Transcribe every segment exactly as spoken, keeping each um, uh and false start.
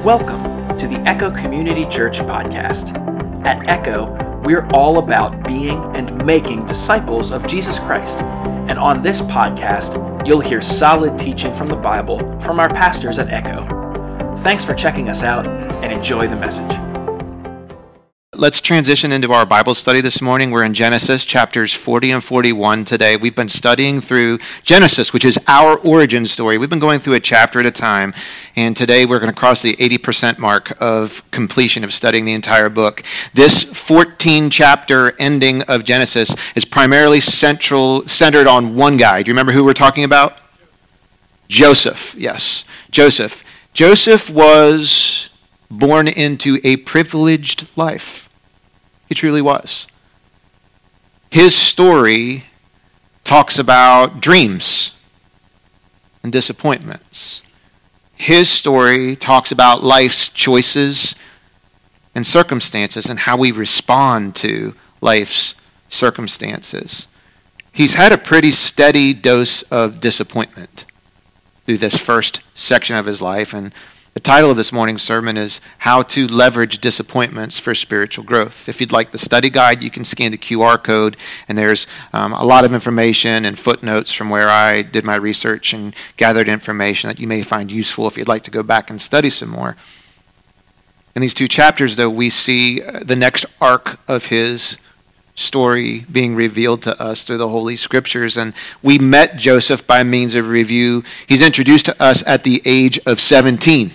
Welcome to the Echo Community Church podcast. At Echo, we're all about being and making disciples of Jesus Christ. And on this podcast, you'll hear solid teaching from the Bible from our pastors at Echo. Thanks for checking us out and enjoy the message. Let's transition into our Bible study this morning. We're in Genesis chapters forty and forty-one today. We've been studying through Genesis, which is our origin story. We've been going through a chapter at a time, and today we're going to cross the eighty percent mark of completion of studying the entire book. This fourteen-chapter ending of Genesis is primarily central, centered on one guy. Do you remember who we're talking about? Joseph, yes, Joseph. Joseph was born into a privileged life. He truly was. His story talks about dreams and disappointments. His story talks about life's choices and circumstances and how we respond to life's circumstances. He's had a pretty steady dose of disappointment through this first section of his life, and the title of this morning's sermon is How to Leverage Disappointments for Spiritual Growth. If you'd like the study guide, you can scan the Q R code, and there's um, a lot of information and footnotes from where I did my research and gathered information that you may find useful if you'd like to go back and study some more. In these two chapters, though, we see the next arc of his story being revealed to us through the Holy Scriptures. And we met Joseph by means of review. He's introduced to us at the age of seventeen.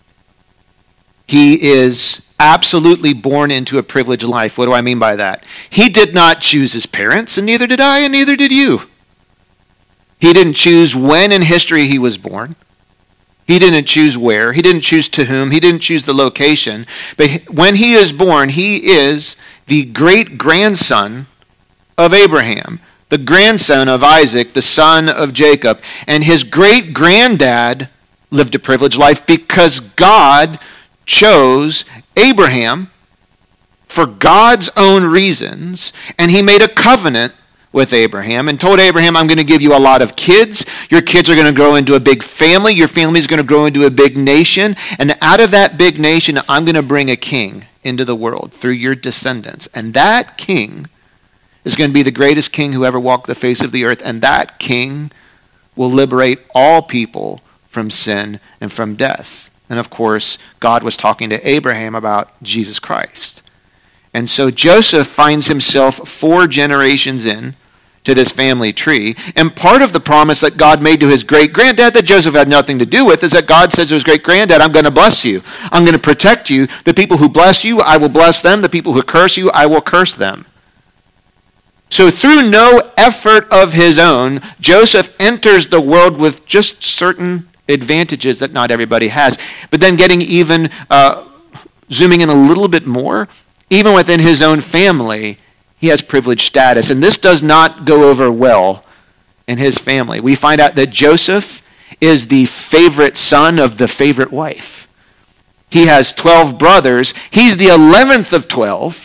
He is absolutely born into a privileged life. What do I mean by that? He did not choose his parents, and neither did I, and neither did you. He didn't choose when in history he was born. He didn't choose where. He didn't choose to whom. He didn't choose the location. But when he is born, he is the great-grandson of Abraham, the grandson of Isaac, the son of Jacob. And his great-granddad lived a privileged life because God chose Abraham for God's own reasons, and he made a covenant with Abraham and told Abraham, I'm going to give you a lot of kids. Your kids are going to grow into a big family. Your family is going to grow into a big nation. And out of that big nation, I'm going to bring a king into the world through your descendants. And that king is going to be the greatest king who ever walked the face of the earth. And that king will liberate all people from sin and from death. And of course, God was talking to Abraham about Jesus Christ. And so Joseph finds himself four generations in to this family tree. And part of the promise that God made to his great-granddad that Joseph had nothing to do with is that God says to his great-granddad, I'm going to bless you. I'm going to protect you. The people who bless you, I will bless them. The people who curse you, I will curse them. So through no effort of his own, Joseph enters the world with just certain advantages that not everybody has. But then getting even, uh, zooming in a little bit more, even within his own family, he has privileged status. And this does not go over well in his family. We find out that Joseph is the favorite son of the favorite wife. He has twelve brothers. He's the eleventh of twelve.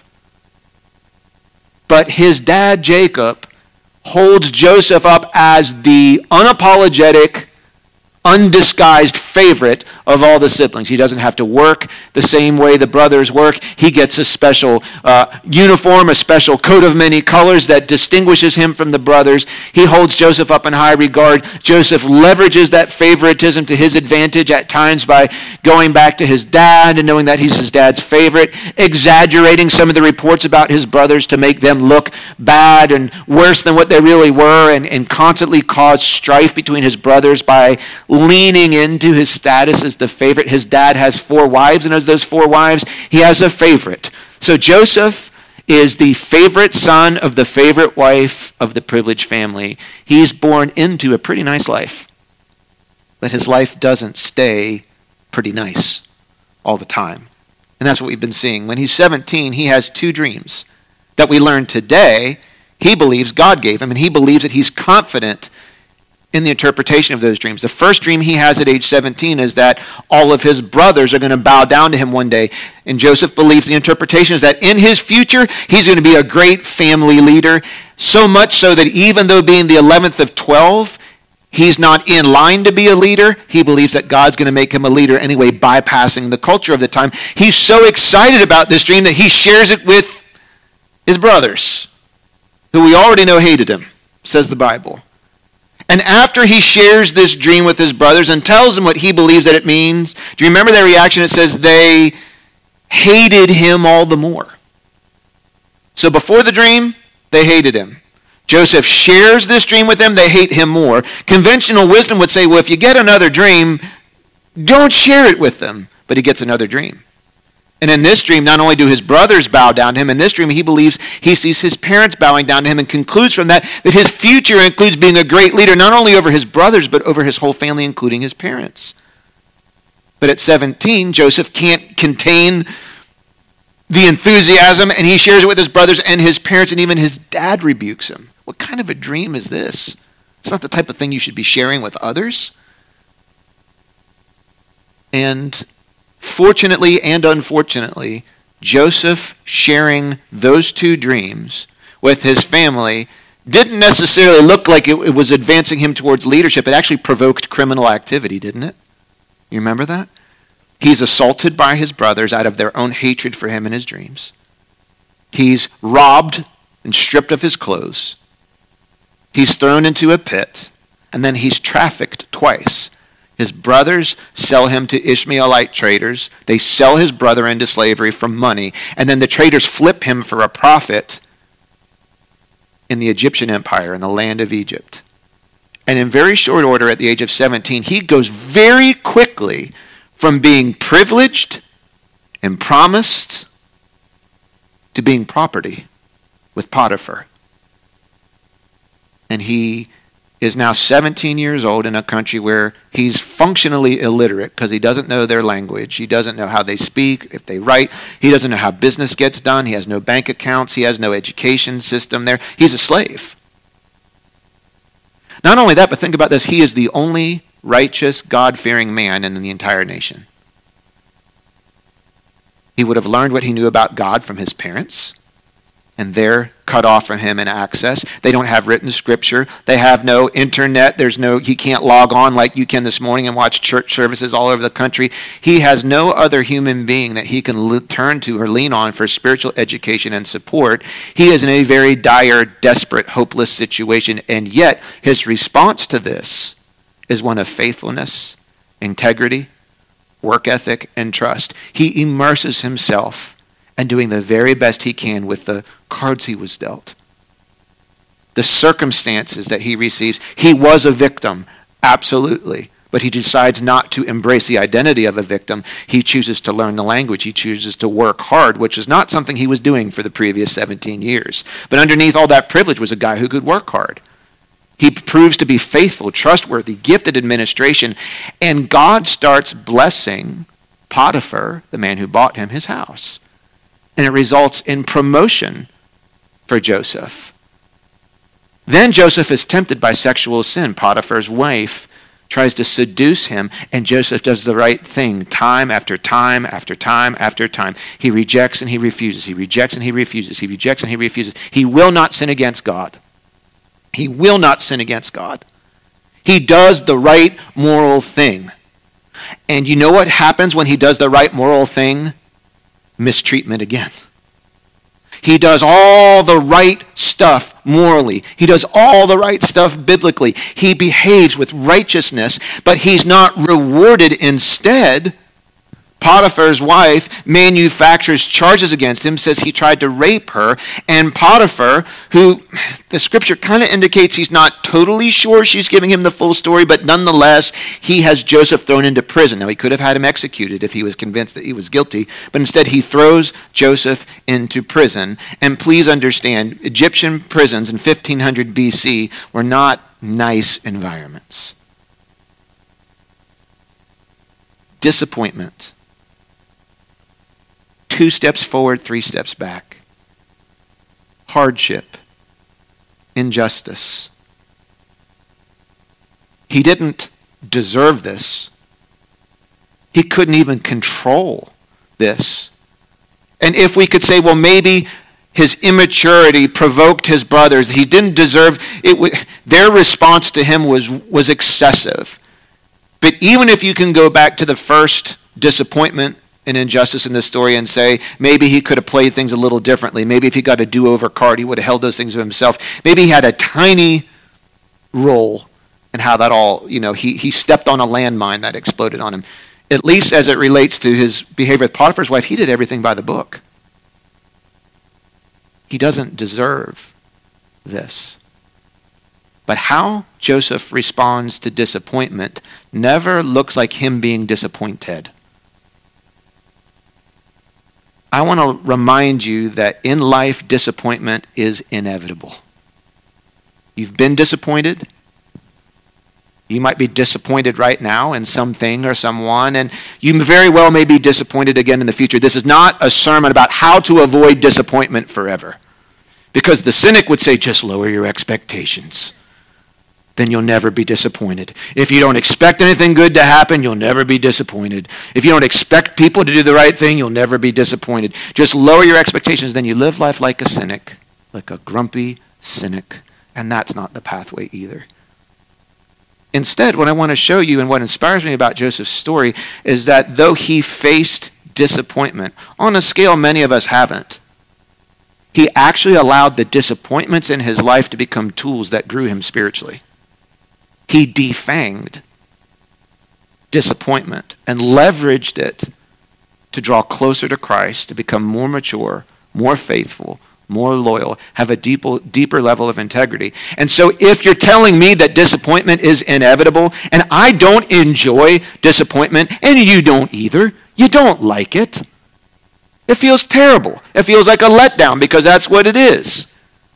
But his dad, Jacob, holds Joseph up as the unapologetic, undisguised favorite of all the siblings. He doesn't have to work the same way the brothers work. He gets a special uh, uniform, a special coat of many colors that distinguishes him from the brothers. He holds Joseph up in high regard. Joseph leverages that favoritism to his advantage at times by going back to his dad and knowing that he's his dad's favorite, exaggerating some of the reports about his brothers to make them look bad and worse than what they really were, and, and constantly cause strife between his brothers by leaning into his status as the favorite. His dad has four wives, and as those four wives, he has a favorite. So Joseph is the favorite son of the favorite wife of the privileged family. He's born into a pretty nice life, but his life doesn't stay pretty nice all the time. And that's what we've been seeing. When he's seventeen, he has two dreams that we learn today he believes God gave him, and he believes that he's confident in the interpretation of those dreams. The first dream he has at age seventeen is that all of his brothers are going to bow down to him one day. And Joseph believes the interpretation is that in his future, he's going to be a great family leader, so much so that even though being the eleventh of twelve, He's not in line to be a leader. He believes that God's going to make him a leader anyway, bypassing the culture of the time. He's so excited about this dream that he shares it with his brothers, who we already know hated him, says the Bible. And after he shares this dream with his brothers and tells them what he believes that it means, do you remember their reaction? It says they hated him all the more. So before the dream, they hated him. Joseph shares this dream with them, they hate him more. Conventional wisdom would say, well, if you get another dream, don't share it with them. But he gets another dream. And in this dream, not only do his brothers bow down to him, in this dream he believes he sees his parents bowing down to him and concludes from that that his future includes being a great leader, not only over his brothers, but over his whole family, including his parents. But at seventeen, Joseph can't contain the enthusiasm, and he shares it with his brothers and his parents, and even his dad rebukes him. What kind of a dream is this? It's not the type of thing you should be sharing with others. And fortunately and unfortunately, Joseph sharing those two dreams with his family didn't necessarily look like it, it was advancing him towards leadership. It actually provoked criminal activity, didn't it? You remember that? He's assaulted by his brothers out of their own hatred for him in his dreams. He's robbed and stripped of his clothes. He's thrown into a pit, and then he's trafficked twice. His brothers sell him to Ishmaelite traders. They sell his brother into slavery for money, and then the traders flip him for a profit in the Egyptian Empire, in the land of Egypt. And in very short order, at the age of seventeen, he goes very quickly from being privileged and promised to being property with Potiphar. And he is now seventeen years old in a country where he's functionally illiterate because he doesn't know their language. He doesn't know how they speak, if they write. He doesn't know how business gets done. He has no bank accounts. He has no education system there. He's a slave. Not only that, but think about this. He is the only righteous, God-fearing man in the entire nation. He would have learned what he knew about God from his parents, and they're cut off from him in access. They don't have written scripture. They have no internet. There's no, he can't log on like you can this morning and watch church services all over the country. He has no other human being that he can li- turn to or lean on for spiritual education and support. He is in a very dire, desperate, hopeless situation, and yet his response to this is one of faithfulness, integrity, work ethic, and trust. He immerses himself in doing the very best he can with the cards he was dealt. The circumstances that he receives. He was a victim, absolutely. But he decides not to embrace the identity of a victim. He chooses to learn the language. He chooses to work hard, which is not something he was doing for the previous seventeen years. But underneath all that privilege was a guy who could work hard. He proves to be faithful, trustworthy, gifted administration, and God starts blessing Potiphar, the man who bought him, his house. And it results in promotion for Joseph. Then Joseph is tempted by sexual sin. Potiphar's wife tries to seduce him, and Joseph does the right thing time after time after time after time. He rejects and he refuses. He rejects and he refuses. He rejects and he refuses. He will not sin against God. He will not sin against God. He does the right moral thing. And you know what happens when he does the right moral thing? Mistreatment again. He does all the right stuff morally. He does all the right stuff biblically. He behaves with righteousness, but he's not rewarded. Instead, Potiphar's wife manufactures charges against him, says he tried to rape her, and Potiphar, who the scripture kind of indicates he's not totally sure she's giving him the full story, but nonetheless, he has Joseph thrown into prison. Now, he could have had him executed if he was convinced that he was guilty, but instead he throws Joseph into prison. And please understand, Egyptian prisons in fifteen hundred B C were not nice environments. Disappointment. Two steps forward, three steps back. Hardship. Injustice. He didn't deserve this. He couldn't even control this. And if we could say, well, maybe his immaturity provoked his brothers. He didn't deserve it. Their response to him was, was excessive. But even if you can go back to the first disappointment and injustice in this story and say, maybe he could have played things a little differently. Maybe if he got a do-over card, he would have held those things to himself. Maybe he had a tiny role in how that all, you know, he, he stepped on a landmine that exploded on him. At least as it relates to his behavior with Potiphar's wife, he did everything by the book. He doesn't deserve this. But how Joseph responds to disappointment never looks like him being disappointed. I want to remind you that in life, disappointment is inevitable. You've been disappointed. You might be disappointed right now in something or someone, and you very well may be disappointed again in the future. This is not a sermon about how to avoid disappointment forever. Because the cynic would say, just lower your expectations. Then you'll never be disappointed. If you don't expect anything good to happen, you'll never be disappointed. If you don't expect people to do the right thing, you'll never be disappointed. Just lower your expectations, then you live life like a cynic, like a grumpy cynic. And that's not the pathway either. Instead, what I want to show you and what inspires me about Joseph's story is that though he faced disappointment, on a scale many of us haven't, he actually allowed the disappointments in his life to become tools that grew him spiritually. He defanged disappointment and leveraged it to draw closer to Christ, to become more mature, more faithful, more loyal, have a deeper, deeper level of integrity. And so if you're telling me that disappointment is inevitable, and I don't enjoy disappointment, and you don't either, you don't like it. It feels terrible. It feels like a letdown because that's what it is.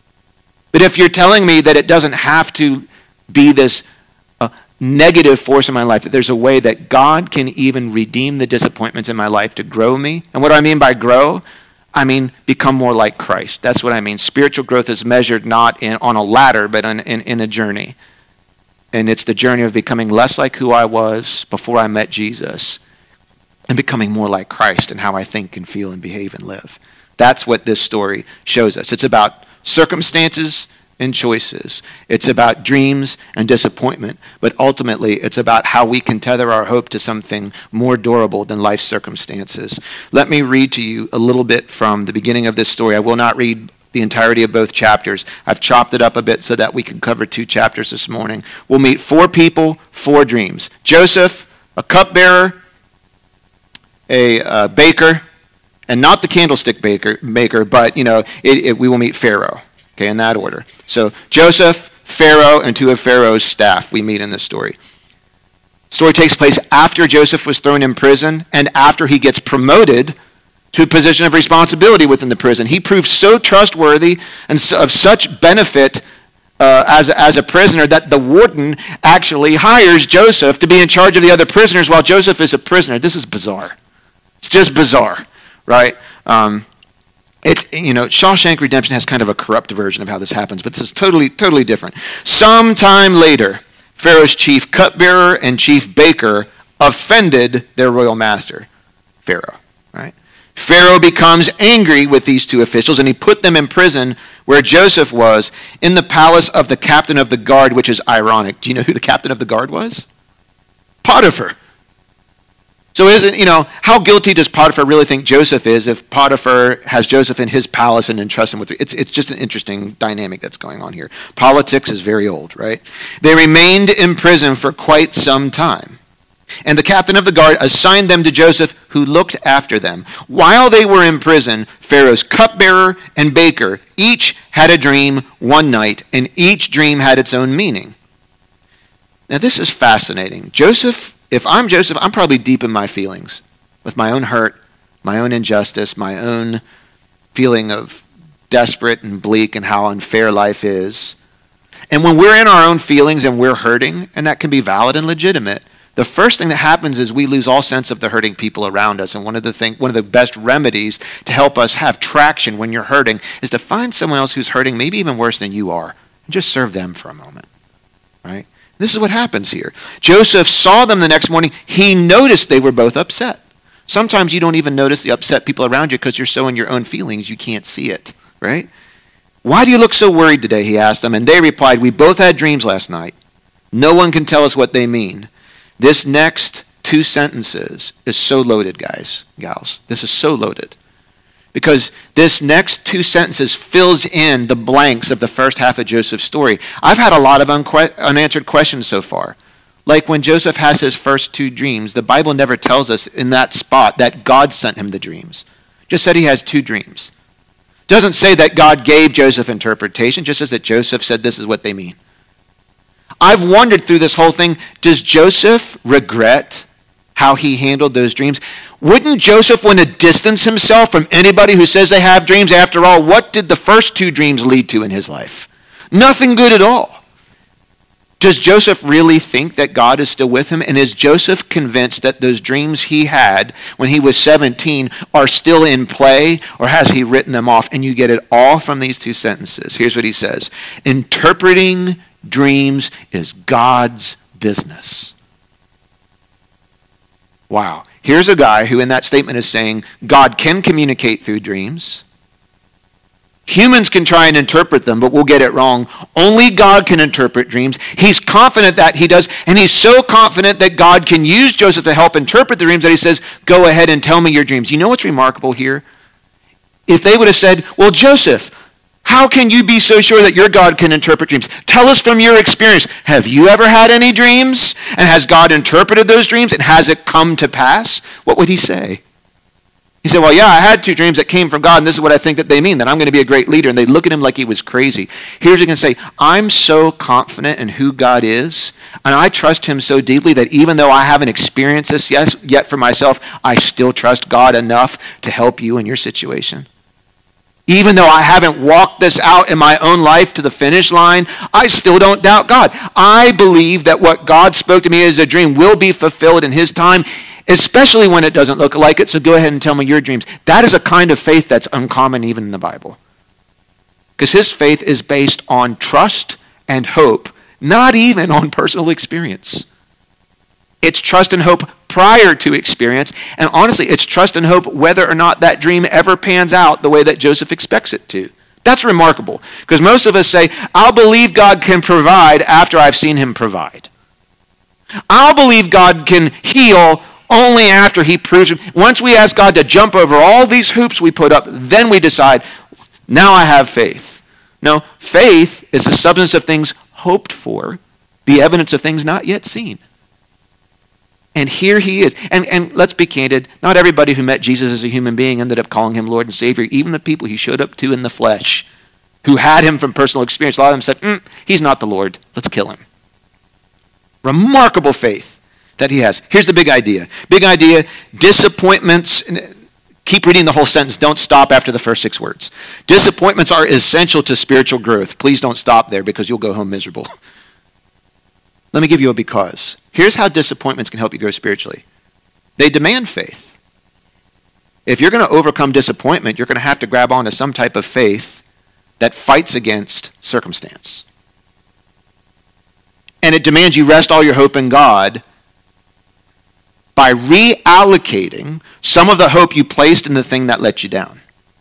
But if you're telling me that it doesn't have to be this uh, negative force in my life, that there's a way that God can even redeem the disappointments in my life to grow me, and what do I mean by grow? I mean, become more like Christ. That's what I mean. Spiritual growth is measured not in, on a ladder, but in, in, in a journey. And it's the journey of becoming less like who I was before I met Jesus and becoming more like Christ in how I think and feel and behave and live. That's what this story shows us. It's about circumstances and choices. It's about dreams and disappointment, but ultimately it's about how we can tether our hope to something more durable than life's circumstances. Let me read to you a little bit from the beginning of this story. I will not read the entirety of both chapters. I've chopped it up a bit so that we can cover two chapters this morning. We'll meet four people, four dreams. Joseph, a cupbearer, a uh, baker, and not the candlestick baker, maker, but you know, it, it, we will meet Pharaoh. Okay, in that order. So Joseph, Pharaoh, and two of Pharaoh's staff we meet in this story. The story takes place after Joseph was thrown in prison and after he gets promoted to a position of responsibility within the prison. He proves so trustworthy and so, of such benefit uh, as, as a prisoner that the warden actually hires Joseph to be in charge of the other prisoners while Joseph is a prisoner. This is bizarre. It's just bizarre, right? Um, It's, you know, Shawshank Redemption has kind of a corrupt version of how this happens, but this is totally, totally different. Sometime later, Pharaoh's chief cupbearer and chief baker offended their royal master, Pharaoh, right? Pharaoh becomes angry with these two officials, and he put them in prison where Joseph was, in the palace of the captain of the guard, which is ironic. Do you know who the captain of the guard was? Potiphar. So isn't, you know, how guilty does Potiphar really think Joseph is if Potiphar has Joseph in his palace and entrusts him with it? It's, it's just an interesting dynamic that's going on here. Politics is very old, right? They remained in prison for quite some time. And the captain of the guard assigned them to Joseph, who looked after them. While they were in prison, Pharaoh's cupbearer and baker each had a dream one night, and each dream had its own meaning. Now this is fascinating. Joseph... If I'm Joseph, I'm probably deep in my feelings with my own hurt, my own injustice, my own feeling of desperate and bleak and how unfair life is. And when we're in our own feelings and we're hurting, and that can be valid and legitimate, the first thing that happens is we lose all sense of the hurting people around us. And one of the thing, one of the best remedies to help us have traction when you're hurting is to find someone else who's hurting, maybe even worse than you are, and just serve them for a moment, right? This is what happens here. Joseph saw them the next morning. He noticed they were both upset. Sometimes you don't even notice the upset people around you because you're so in your own feelings you can't see it, right? Why do you look so worried today, he asked them. And they replied, we both had dreams last night. No one can tell us what they mean. This next two sentences is so loaded, guys, gals. This is so loaded. Because this next two sentences fills in the blanks of the first half of Joseph's story. I've had a lot of unque- unanswered questions so far. Like when Joseph has his first two dreams, the Bible never tells us in that spot that God sent him the dreams. Just said he has two dreams. Doesn't say that God gave Joseph interpretation, just says that Joseph said this is what they mean. I've wondered through this whole thing, does Joseph regret how he handled those dreams? Wouldn't Joseph want to distance himself from anybody who says they have dreams? After all, what did the first two dreams lead to in his life? Nothing good at all. Does Joseph really think that God is still with him? And is Joseph convinced that those dreams he had when he was seventeen are still in play, or has he written them off? And you get it all from these two sentences. Here's what he says. Interpreting dreams is God's business. Wow. Here's a guy who in that statement is saying God can communicate through dreams. Humans can try and interpret them, but we'll get it wrong. Only God can interpret dreams. He's confident that he does, and he's so confident that God can use Joseph to help interpret the dreams that he says, go ahead and tell me your dreams. You know what's remarkable here? If they would have said, well, Joseph, how can you be so sure that your God can interpret dreams? Tell us from your experience. Have you ever had any dreams? And has God interpreted those dreams? And has it come to pass? What would he say? He said, well, yeah, I had two dreams that came from God, and this is what I think that they mean, that I'm going to be a great leader. And they'd look at him like he was crazy. Here's what he can say, I'm so confident in who God is, and I trust him so deeply that even though I haven't experienced this yet, yet for myself, I still trust God enough to help you in your situation. Even though I haven't walked this out in my own life to the finish line, I still don't doubt God. I believe that what God spoke to me as a dream will be fulfilled in his time, especially when it doesn't look like it. So go ahead and tell me your dreams. That is a kind of faith that's uncommon even in the Bible. Because his faith is based on trust and hope, not even on personal experience. It's trust and hope prior to experience. And honestly, it's trust and hope whether or not that dream ever pans out the way that Joseph expects it to. That's remarkable. Because most of us say, I'll believe God can provide after I've seen him provide. I'll believe God can heal only after he proves it. Once we ask God to jump over all these hoops we put up, then we decide, now I have faith. No, faith is the substance of things hoped for, the evidence of things not yet seen. And here he is. And, and let's be candid, not everybody who met Jesus as a human being ended up calling him Lord and Savior. Even the people he showed up to in the flesh, who had him from personal experience, a lot of them said, mm, he's not the Lord. Let's kill him. Remarkable faith that he has. Here's the big idea. Big idea, disappointments, keep reading the whole sentence. Don't stop after the first six words. Disappointments are essential to spiritual growth. Please don't stop there because you'll go home miserable. Let me give you a because. Here's how disappointments can help you grow spiritually. They demand faith. If you're going to overcome disappointment, you're going to have to grab onto some type of faith that fights against circumstance. And it demands you rest all your hope in God by reallocating some of the hope you placed in the thing that let you down.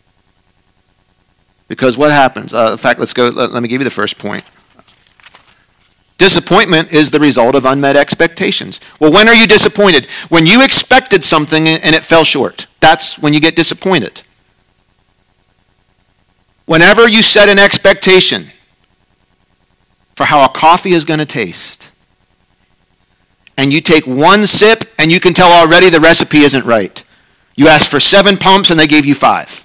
Because what happens? Uh, in fact, let's go. Let, let me give you the first point. Disappointment is the result of unmet expectations. Well, when are you disappointed? When you expected something and it fell short. That's when you get disappointed. Whenever you set an expectation for how a coffee is going to taste, and you take one sip and you can tell already the recipe isn't right. You asked for seven pumps and they gave you five.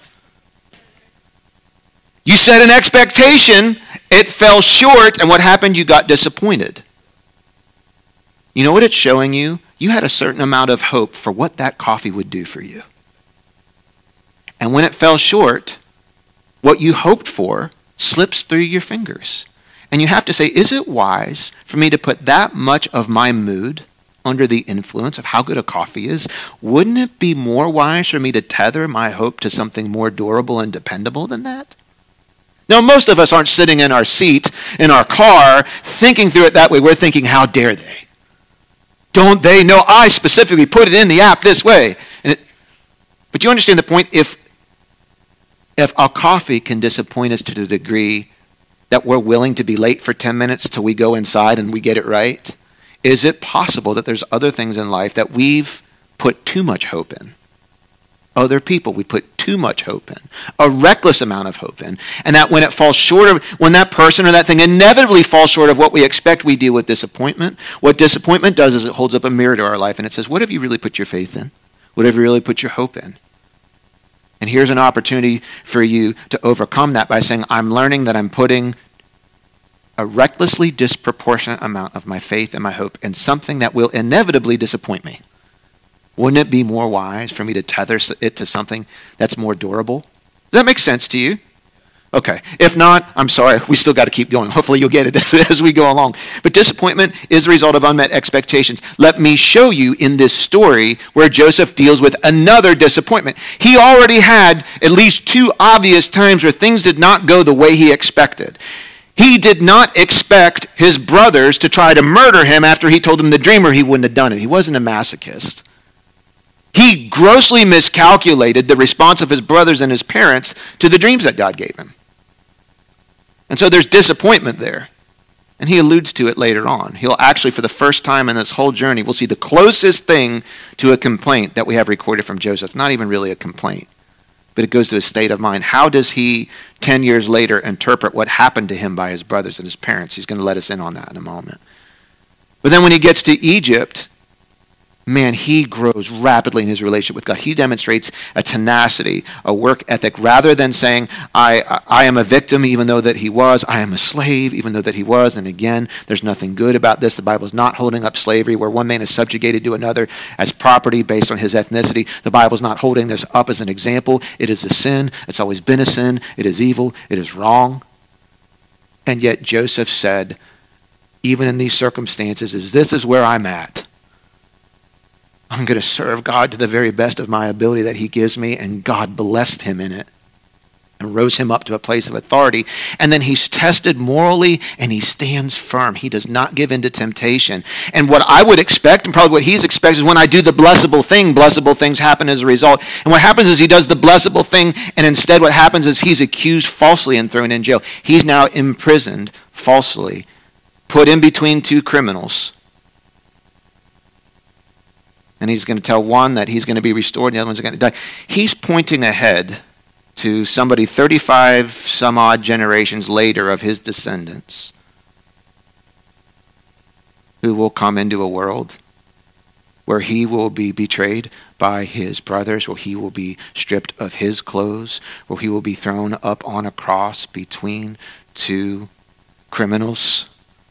You set an expectation, it fell short, and what happened? You got disappointed. You know what it's showing you? You had a certain amount of hope for what that coffee would do for you. And when it fell short, what you hoped for slips through your fingers. And you have to say, is it wise for me to put that much of my mood under the influence of how good a coffee is? Wouldn't it be more wise for me to tether my hope to something more durable and dependable than that? Now, most of us aren't sitting in our seat, in our car, thinking through it that way. We're thinking, how dare they? Don't they know I specifically put it in the app this way? And it, but you understand the point? If If our coffee can disappoint us to the degree that we're willing to be late for ten minutes till we go inside and we get it right, is it possible that there's other things in life that we've put too much hope in? Other people we put too much hope in, a reckless amount of hope in, and that when it falls short of, when that person or that thing inevitably falls short of what we expect, we deal with disappointment. What disappointment does is it holds up a mirror to our life and it says, what have you really put your faith in? What have you really put your hope in? And here's an opportunity for you to overcome that by saying, I'm learning that I'm putting a recklessly disproportionate amount of my faith and my hope in something that will inevitably disappoint me. Wouldn't it be more wise for me to tether it to something that's more durable? Does that make sense to you? Okay. If not, I'm sorry. We still got to keep going. Hopefully you'll get it as, as we go along. But disappointment is the result of unmet expectations. Let me show you in this story where Joseph deals with another disappointment. He already had at least two obvious times where things did not go the way he expected. He did not expect his brothers to try to murder him after he told them the dream, or he wouldn't have done it. He wasn't a masochist. He grossly miscalculated the response of his brothers and his parents to the dreams that God gave him. And so there's disappointment there. And he alludes to it later on. He'll actually, for the first time in this whole journey, we'll see the closest thing to a complaint that we have recorded from Joseph. Not even really a complaint, but it goes to his state of mind. How does he, ten years later, interpret what happened to him by his brothers and his parents? He's going to let us in on that in a moment. But then when he gets to Egypt, man, he grows rapidly in his relationship with God. He demonstrates a tenacity, a work ethic, rather than saying, I, I am a victim even though that he was. I am a slave even though that he was. And again, there's nothing good about this. The Bible is not holding up slavery where one man is subjugated to another as property based on his ethnicity. The Bible is not holding this up as an example. It is a sin. It's always been a sin. It is evil. It is wrong. And yet Joseph said, even in these circumstances, is this is where I'm at. I'm going to serve God to the very best of my ability that he gives me, and God blessed him in it and rose him up to a place of authority. And then he's tested morally, and he stands firm. He does not give in to temptation. And what I would expect, and probably what he's expected, is when I do the blessable thing, blessable things happen as a result. And what happens is he does the blessable thing, and instead what happens is he's accused falsely and thrown in jail. He's now imprisoned falsely, put in between two criminals. And he's going to tell one that he's going to be restored, and the other one's going to die. He's pointing ahead to somebody thirty-five some odd generations later of his descendants who will come into a world where he will be betrayed by his brothers, where he will be stripped of his clothes, where he will be thrown up on a cross between two criminals.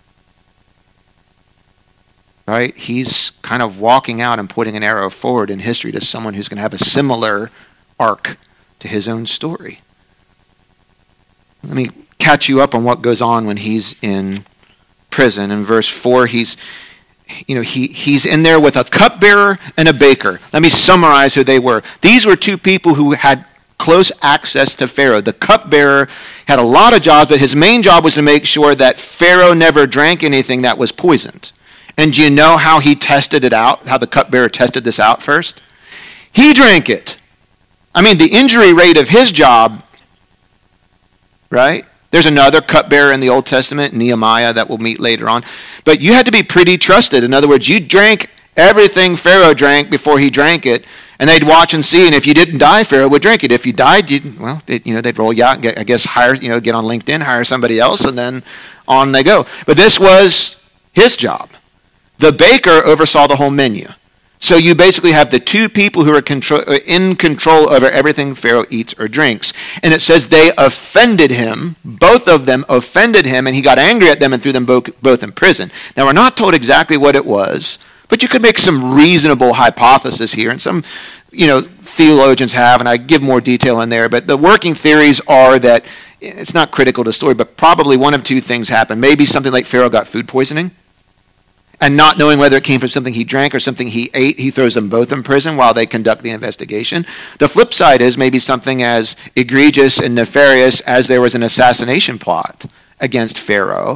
Right? He's kind of walking out and putting an arrow forward in history to someone who's going to have a similar arc to his own story. Let me catch you up on what goes on when he's in prison. In verse four, he's you know, he, he's in there with a cupbearer and a baker. Let me summarize who they were. These were two people who had close access to Pharaoh. The cupbearer had a lot of jobs, but his main job was to make sure that Pharaoh never drank anything that was poisoned. And do you know how he tested it out? How the cupbearer tested this out first? He drank it. I mean, the injury rate of his job, right? There's another cupbearer in the Old Testament, Nehemiah, that we'll meet later on. But you had to be pretty trusted. In other words, you drank everything Pharaoh drank before he drank it, and they'd watch and see. And if you didn't die, Pharaoh would drink it. If you died, you well, they, you know, they'd roll you out and get, I guess hire, you know, get on LinkedIn, hire somebody else, and then on they go. But this was his job. The baker oversaw the whole menu. So you basically have the two people who are control, in control over everything Pharaoh eats or drinks. And it says they offended him. Both of them offended him, and he got angry at them and threw them both, both in prison. Now, we're not told exactly what it was, but you could make some reasonable hypothesis here. And some, you know, theologians have, and I give more detail in there. But the working theories are that it's not critical to the story, but probably one of two things happened. Maybe something like Pharaoh got food poisoning. And not knowing whether it came from something he drank or something he ate, he throws them both in prison while they conduct the investigation. The flip side is maybe something as egregious and nefarious as there was an assassination plot against Pharaoh.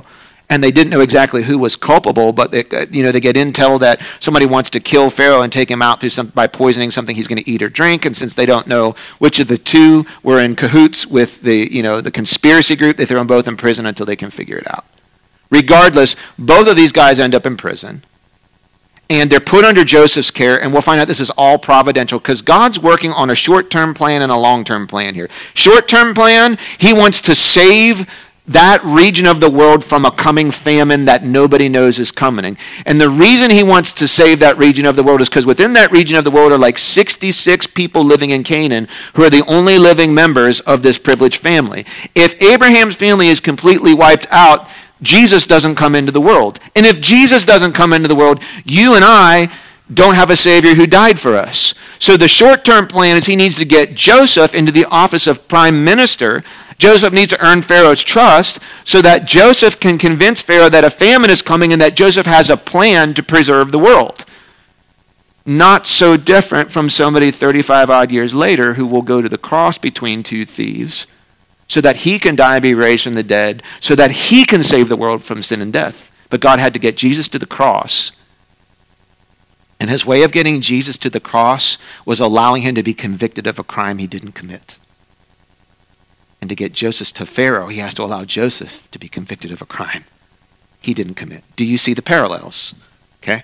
and they didn't know exactly who was culpable, but they, you know, they get intel that somebody wants to kill Pharaoh and take him out through some, by poisoning something he's going to eat or drink. And since they don't know which of the two were in cahoots with the, you know, the conspiracy group, they throw them both in prison until they can figure it out. Regardless, both of these guys end up in prison. And they're put under Joseph's care, and we'll find out this is all providential because God's working on a short-term plan and a long-term plan here. Short-term plan, he wants to save that region of the world from a coming famine that nobody knows is coming. And the reason he wants to save that region of the world is because within that region of the world are like sixty-six people living in Canaan who are the only living members of this privileged family. If Abraham's family is completely wiped out, Jesus doesn't come into the world. And if Jesus doesn't come into the world, you and I don't have a Savior who died for us. So the short-term plan is he needs to get Joseph into the office of prime minister. Joseph needs to earn Pharaoh's trust so that Joseph can convince Pharaoh that a famine is coming and that Joseph has a plan to preserve the world. Not so different from somebody thirty-five odd years later who will go to the cross between two thieves so that he can die and be raised from the dead, so that he can save the world from sin and death. But God had to get Jesus to the cross. And his way of getting Jesus to the cross was allowing him to be convicted of a crime he didn't commit. And to get Joseph to Pharaoh, he has to allow Joseph to be convicted of a crime he didn't commit. Do you see the parallels? Okay?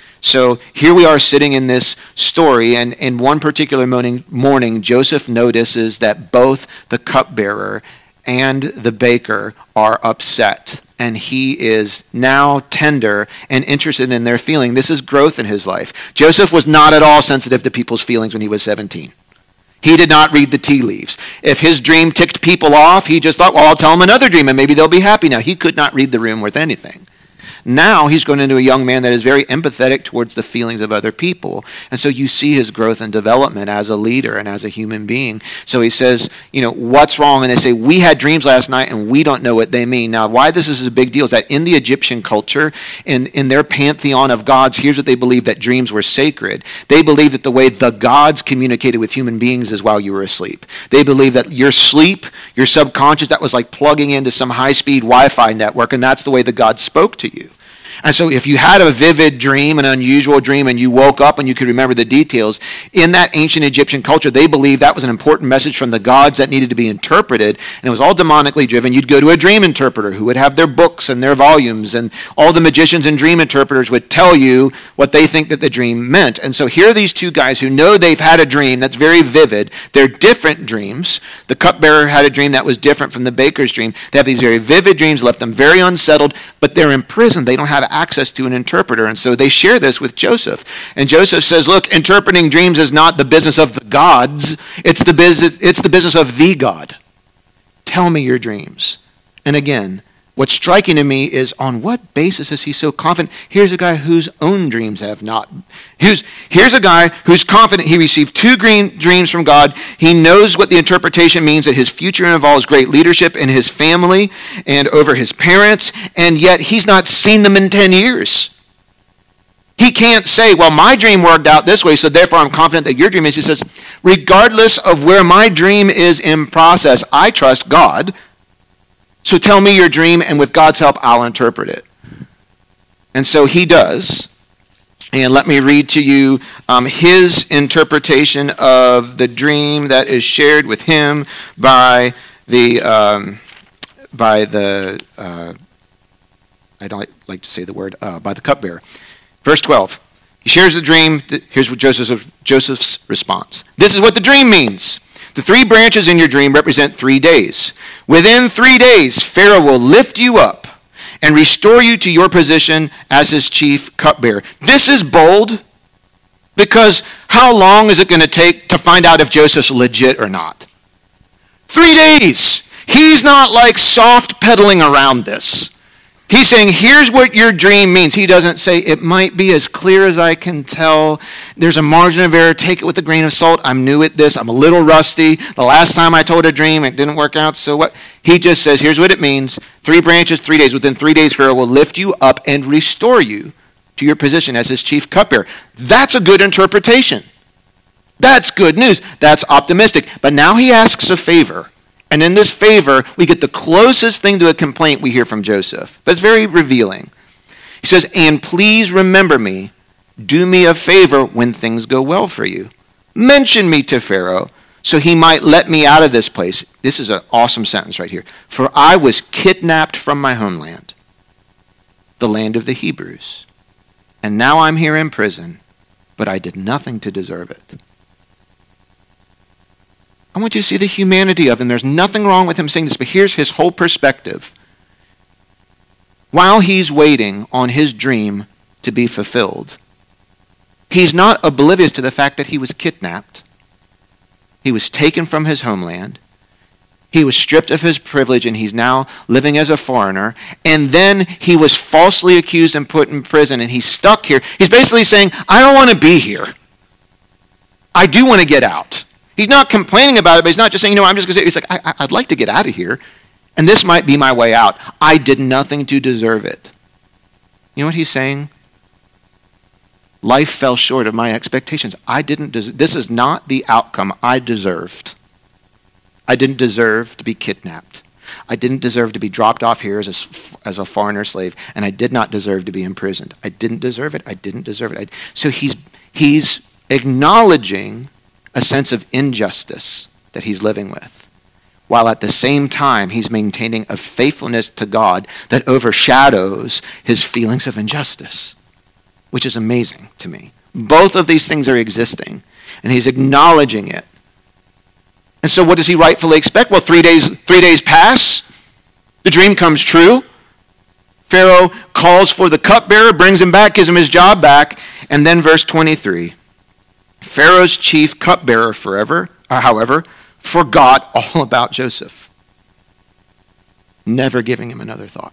So here we are sitting in this story, and in one particular morning, morning, Joseph notices that both the cupbearer and the baker are upset, and he is now tender and interested in their feeling. This is growth in his life. Joseph was not at all sensitive to people's feelings when he was seventeen. He did not read the tea leaves. If his dream ticked people off, he just thought, well, I'll tell them another dream, and maybe they'll be happy now. He could not read the room worth anything. Now he's going into a young man that is very empathetic towards the feelings of other people. And so you see his growth and development as a leader and as a human being. So he says, you know, what's wrong? And they say, we had dreams last night and we don't know what they mean. Now, why this is a big deal is that in the Egyptian culture, in, in their pantheon of gods, here's what they believed, that dreams were sacred. They believed that the way the gods communicated with human beings is while you were asleep. They believed that your sleep, your subconscious, that was like plugging into some high-speed Wi-Fi network, and that's the way the gods spoke to you. And so if you had a vivid dream, an unusual dream, and you woke up and you could remember the details, in that ancient Egyptian culture, they believed that was an important message from the gods that needed to be interpreted, and it was all demonically driven. You'd go to a dream interpreter who would have their books and their volumes, and all the magicians and dream interpreters would tell you what they think that the dream meant. And so here are these two guys who know they've had a dream that's very vivid. They're different dreams. The cupbearer had a dream that was different from the baker's dream. They have these very vivid dreams, left them very unsettled, but they're in prison. They don't have access to an interpreter. And so they share this with Joseph. And Joseph says, look, interpreting dreams is not the business of the gods. It's the business, it's the business of the God. Tell me your dreams. And again, what's striking to me is on what basis is he so confident? Here's a guy whose own dreams have not. Here's, here's a guy who's confident he received two green dreams from God. He knows what the interpretation means, that his future involves great leadership in his family and over his parents, and yet he's not seen them in ten years. He can't say, well, my dream worked out this way, so therefore I'm confident that your dream is. He says, regardless of where my dream is in process, I trust God. So tell me your dream, and with God's help, I'll interpret it. And so he does. And let me read to you um, his interpretation of the dream that is shared with him by the um, by the uh, I don't like to say the word uh, by the cupbearer. Verse twelve. He shares the dream. Here's what Joseph, Joseph's response. This is what the dream means. The three branches in your dream represent three days. Within three days, Pharaoh will lift you up and restore you to your position as his chief cupbearer. This is bold because how long is it going to take to find out if Joseph's legit or not? Three days. He's not like soft pedaling around this. He's saying, here's what your dream means. He doesn't say, it might be as clear as I can tell. There's a margin of error. Take it with a grain of salt. I'm new at this. I'm a little rusty. The last time I told a dream, it didn't work out. So what? He just says, here's what it means. Three branches, three days. Within three days, Pharaoh will lift you up and restore you to your position as his chief cupbearer. That's a good interpretation. That's good news. That's optimistic. But now he asks a favor. And in this favor, we get the closest thing to a complaint we hear from Joseph. But it's very revealing. He says, and please remember me. Do me a favor when things go well for you. Mention me to Pharaoh so he might let me out of this place. This is an awesome sentence right here. For I was kidnapped from my homeland, the land of the Hebrews. And now I'm here in prison, but I did nothing to deserve it. I want you to see the humanity of him. There's nothing wrong with him saying this, but here's his whole perspective. While he's waiting on his dream to be fulfilled, he's not oblivious to the fact that he was kidnapped. He was taken from his homeland. He was stripped of his privilege, and he's now living as a foreigner. And then he was falsely accused and put in prison, and he's stuck here. He's basically saying, I don't want to be here. I do want to get out. He's not complaining about it, but he's not just saying, you know, I'm just going to say, he's like, I, I'd like to get out of here, and this might be my way out. I did nothing to deserve it. You know what he's saying? Life fell short of my expectations. I didn't des- this is not the outcome I deserved. I didn't deserve to be kidnapped. I didn't deserve to be dropped off here as a, as a foreigner slave, and I did not deserve to be imprisoned. I didn't deserve it. I didn't deserve it. I, so he's he's acknowledging a sense of injustice that he's living with, while at the same time he's maintaining a faithfulness to God that overshadows his feelings of injustice, which is amazing to me. Both of these things are existing, and he's acknowledging it. And so what does he rightfully expect? Well, three days, three days pass. The dream comes true. Pharaoh calls for the cupbearer, brings him back, gives him his job back. And then verse twenty-three. Pharaoh's chief cupbearer, forever, or however, forgot all about Joseph, never giving him another thought.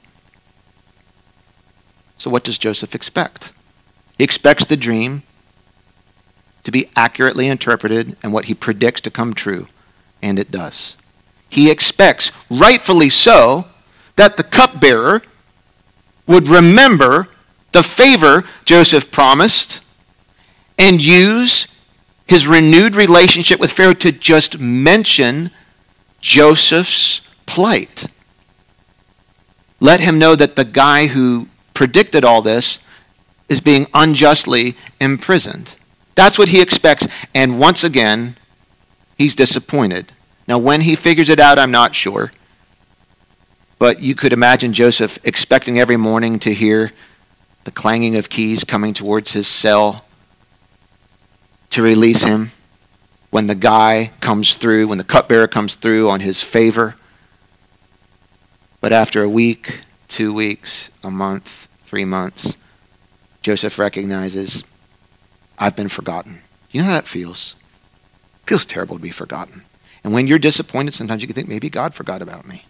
So what does Joseph expect? He expects the dream to be accurately interpreted and what he predicts to come true, and it does. He expects, rightfully so, that the cupbearer would remember the favor Joseph promised and use his renewed relationship with Pharaoh to just mention Joseph's plight. Let him know that the guy who predicted all this is being unjustly imprisoned. That's what he expects. And once again, he's disappointed. Now, when he figures it out, I'm not sure. But you could imagine Joseph expecting every morning to hear the clanging of keys coming towards his cell to release him when the guy comes through, when the cupbearer comes through on his favor. But after a week, two weeks, a month, three months, Joseph recognizes, I've been forgotten. You know how that feels? It feels terrible to be forgotten. And when you're disappointed, sometimes you can think, maybe God forgot about me.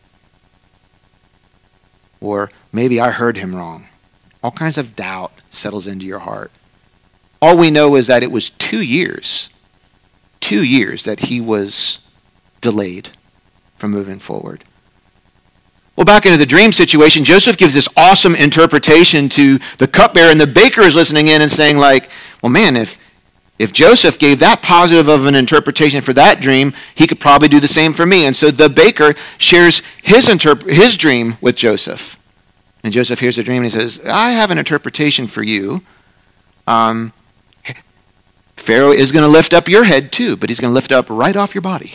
Or maybe I heard him wrong. All kinds of doubt settles into your heart. All we know is that it was two years, two years that he was delayed from moving forward. Well, back into the dream situation, Joseph gives this awesome interpretation to the cupbearer, and the baker is listening in and saying, like, well, man, if if Joseph gave that positive of an interpretation for that dream, he could probably do the same for me. And so the baker shares his interp- his dream with Joseph. And Joseph hears the dream and he says, I have an interpretation for you. Um, Pharaoh is going to lift up your head too, but he's going to lift it up right off your body.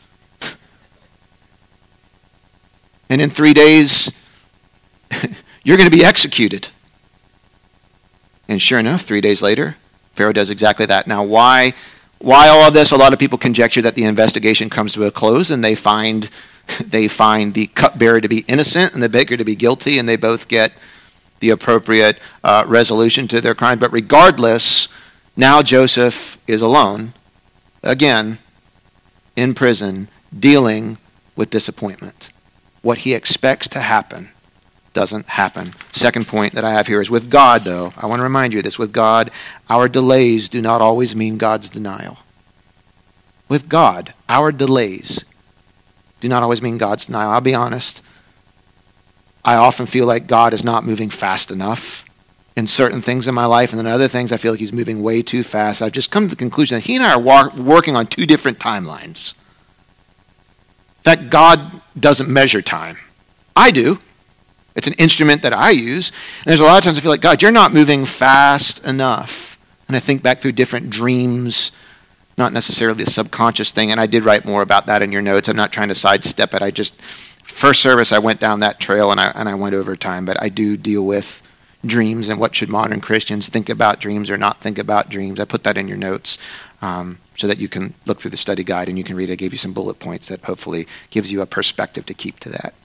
And in three days, you're going to be executed. And sure enough, three days later, Pharaoh does exactly that. Now, why, why all of this? A lot of people conjecture that the investigation comes to a close and they find, they find the cupbearer to be innocent and the baker to be guilty, and they both get the appropriate uh, resolution to their crime. But regardless, now Joseph is alone, again, in prison, dealing with disappointment. What he expects to happen doesn't happen. Second point that I have here is with God, though. I want to remind you of this. With God, our delays do not always mean God's denial. With God, our delays do not always mean God's denial. I'll be honest. I often feel like God is not moving fast enough in certain things in my life, and then other things I feel like he's moving way too fast. I've just come to the conclusion that he and I are war- working on two different timelines. fact, God doesn't measure time. I do. It's an instrument that I use. And there's a lot of times I feel like, God, you're not moving fast enough. And I think back through different dreams, not necessarily a subconscious thing. And I did write more about that in your notes. I'm not trying to sidestep it. I just, first service, I went down that trail and I, and I went over time. But I do deal with dreams and what should modern Christians think about dreams or not think about dreams. I put that in your notes um, so that you can look through the study guide and you can read. I gave you some bullet points that hopefully gives you a perspective to keep to that.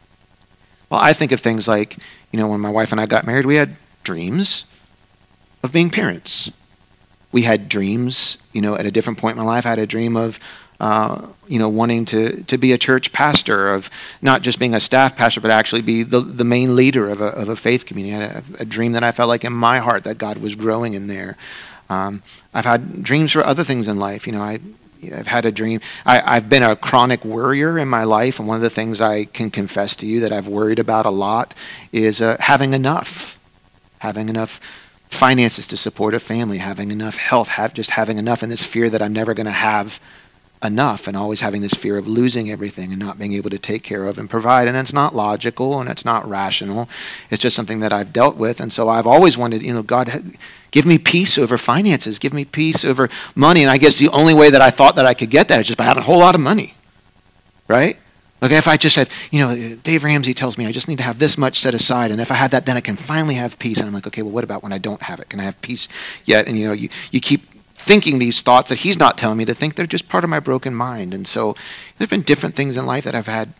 Well, I think of things like, you know, when my wife and I got married, we had dreams of being parents. We had dreams, you know, at a different point in my life. I had a dream of, uh, you know, wanting to, to be a church pastor, of not just being a staff pastor, but actually be the, the main leader of a, of a faith community. I had a, a dream that I felt like in my heart that God was growing in there. Um, I've had dreams for other things in life. You know, I, I've had a dream. I, I've been a chronic worrier in my life, and one of the things I can confess to you that I've worried about a lot is uh, having enough, having enough finances to support a family, having enough health, have just having enough, and this fear that I'm never going to have enough, and always having this fear of losing everything and not being able to take care of and provide. And it's not logical and it's not rational. It's just something that I've dealt with. And so I've always wanted, you know, God, give me peace over finances, give me peace over money. And I guess the only way that I thought that I could get that is just by having a whole lot of money, right? Okay, if I just had, you know, Dave Ramsey tells me I just need to have this much set aside, and if I had that, then I can finally have peace. And I'm like, okay, well, what about when I don't have it? Can I have peace yet? And, you know, you, you keep thinking these thoughts that he's not telling me to think. They're just part of my broken mind. And so there's been different things in life that I've had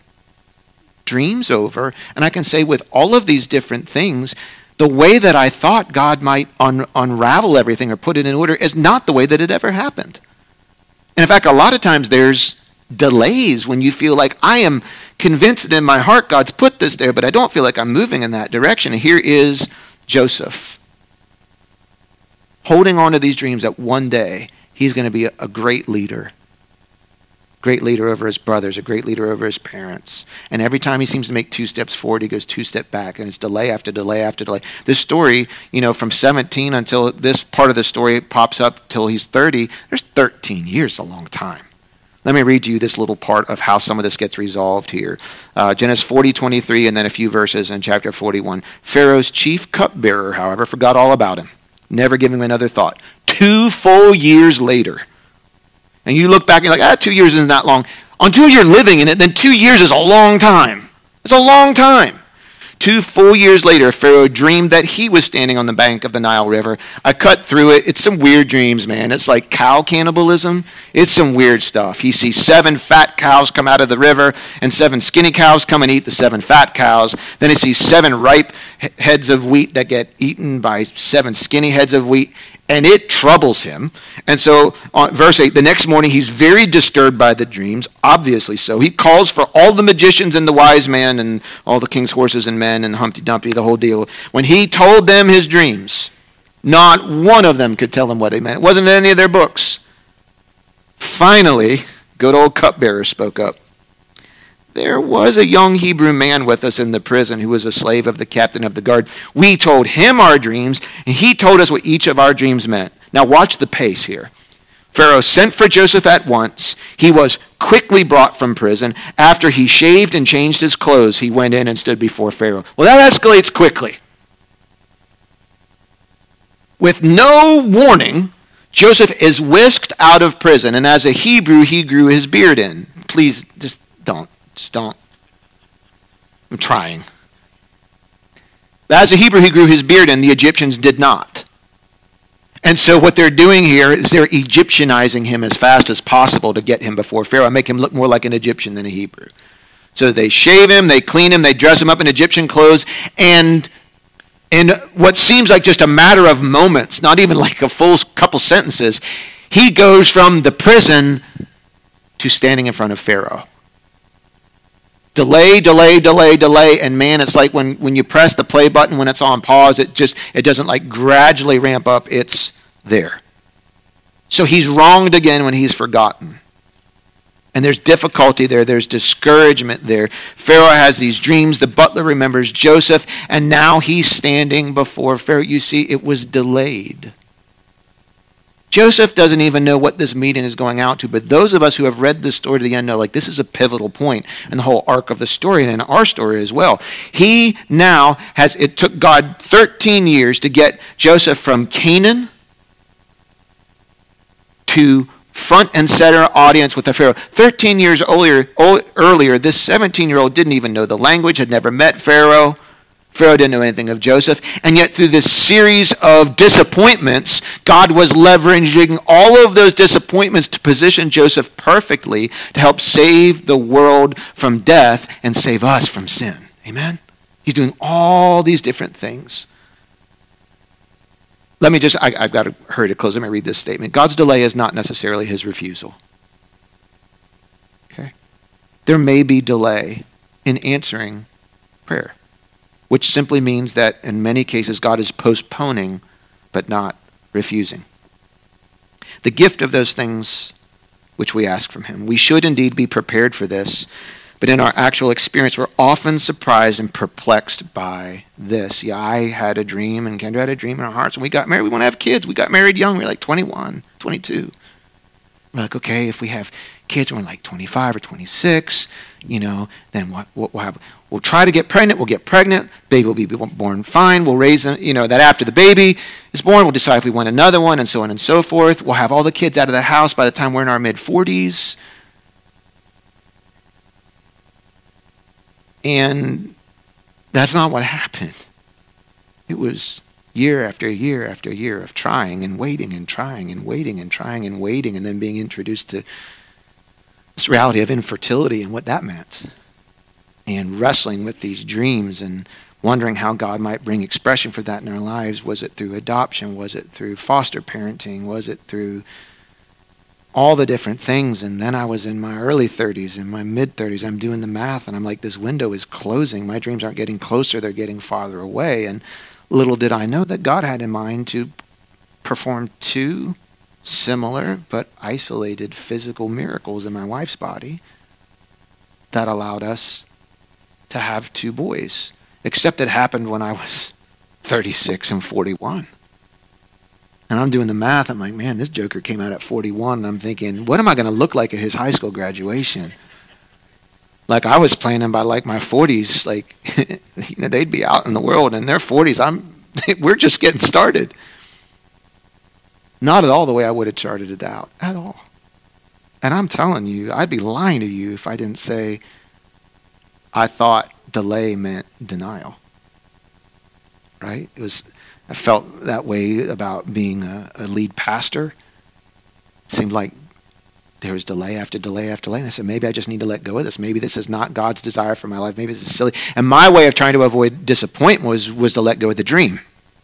dreams over, and I can say with all of these different things, the way that I thought God might un- unravel everything or put it in order is not the way that it ever happened. And in fact, a lot of times there's delays when you feel like I am convinced that in my heart God's put this there, but I don't feel like I'm moving in that direction. And here is Joseph, holding on to these dreams that one day he's going to be a, a great leader. Great leader over his brothers, a great leader over his parents. And every time he seems to make two steps forward, he goes two steps back. And it's delay after delay after delay. This story, you know, from seventeen until this part of the story pops up till he's thirty, there's thirteen years, a long time. Let me read to you this little part of how some of this gets resolved here. Uh, Genesis forty twenty-three, and then a few verses in chapter forty-one. Pharaoh's chief cupbearer, however, forgot all about him, never giving him another thought. Two full years later. And you look back and you're like, ah, two years isn't that long. Until you're living in it, then two years is a long time. It's a long time. Two full years later, Pharaoh dreamed that he was standing on the bank of the Nile River. I cut through it. It's some weird dreams, man. It's like cow cannibalism. It's some weird stuff. He sees seven fat cows come out of the river, and seven skinny cows come and eat the seven fat cows. Then he sees seven ripe heads of wheat that get eaten by seven skinny heads of wheat. And it troubles him. And so, on verse eight, the next morning he's very disturbed by the dreams, obviously so. He calls for all the magicians and the wise men and all the king's horses and men and Humpty Dumpty, the whole deal. When he told them his dreams, not one of them could tell him what he meant. It wasn't in any of their books. Finally, good old cupbearer spoke up. There was a young Hebrew man with us in the prison who was a slave of the captain of the guard. We told him our dreams, and he told us what each of our dreams meant. Now watch the pace here. Pharaoh sent for Joseph at once. He was quickly brought from prison. After he shaved and changed his clothes, he went in and stood before Pharaoh. Well, that escalates quickly. With no warning, Joseph is whisked out of prison, and as a Hebrew, he grew his beard in. Please, just don't. Just don't. I'm trying. As a Hebrew, he grew his beard in. The Egyptians did not. And so what they're doing here is they're Egyptianizing him as fast as possible to get him before Pharaoh, make him look more like an Egyptian than a Hebrew. So they shave him, they clean him, they dress him up in Egyptian clothes, and in what seems like just a matter of moments, not even like a full couple sentences, he goes from the prison to standing in front of Pharaoh. Delay, delay, delay, delay, and man, it's like when, when you press the play button when it's on pause, it just, it doesn't like gradually ramp up, it's there. So he's wronged again when he's forgotten. And there's difficulty there, there's discouragement there. Pharaoh has these dreams, the butler remembers Joseph, and now he's standing before Pharaoh. You see, it was delayed. Joseph doesn't even know what this meeting is going out to, but those of us who have read this story to the end know, like, this is a pivotal point in the whole arc of the story and in our story as well. He now has, it took God thirteen years to get Joseph from Canaan to front and center audience with the Pharaoh. thirteen years earlier, earlier, this seventeen-year-old didn't even know the language, had never met Pharaoh. Pharaoh didn't know anything of Joseph. And yet through this series of disappointments, God was leveraging all of those disappointments to position Joseph perfectly to help save the world from death and save us from sin. Amen? He's doing all these different things. Let me just, I, I've got to hurry to close. Let me read this statement. God's delay is not necessarily his refusal. Okay? There may be delay in answering prayer, which simply means that in many cases God is postponing but not refusing. The gift of those things which we ask from him. We should indeed be prepared for this, but in our actual experience, we're often surprised and perplexed by this. Yeah, I had a dream, and Kendra had a dream in our hearts, and we got married. We want to have kids. We got married young. We were like twenty-one, twenty-two. We're like, okay, if we have kids when we're like twenty-five or twenty-six, you know, then what we'll, we'll have, we'll try to get pregnant. We'll get pregnant. Baby will be born fine. We'll raise them, you know, that after the baby is born, we'll decide if we want another one, and so on and so forth. We'll have all the kids out of the house by the time we're in our mid-forties. And that's not what happened. It was year after year after year of trying and waiting and trying and waiting and trying and waiting, and then being introduced to this reality of infertility and what that meant. And wrestling with these dreams and wondering how God might bring expression for that in our lives. Was it through adoption? Was it through foster parenting? Was it through all the different things? And then I was in my early thirties, in my mid-thirties. I'm doing the math, and I'm like, this window is closing. My dreams aren't getting closer. They're getting farther away. And little did I know that God had in mind to perform two similar but isolated physical miracles in my wife's body that allowed us to have two boys, except it happened when I was thirty-six and forty-one. And I'm doing the math. I'm like, man, this joker came out at forty-one. And I'm thinking, what am I going to look like at his high school graduation? Like, I was planning by like my forties, like, you know, they'd be out in the world. In their forties, I'm, we're just getting started. Not at all the way I would have charted it out, at all. And I'm telling you, I'd be lying to you if I didn't say I thought delay meant denial. Right? It was... I felt that way about being a, a lead pastor. It seemed like there was delay after delay after delay. And I said, maybe I just need to let go of this. Maybe this is not God's desire for my life. Maybe this is silly. And my way of trying to avoid disappointment was, was to let go of the dream.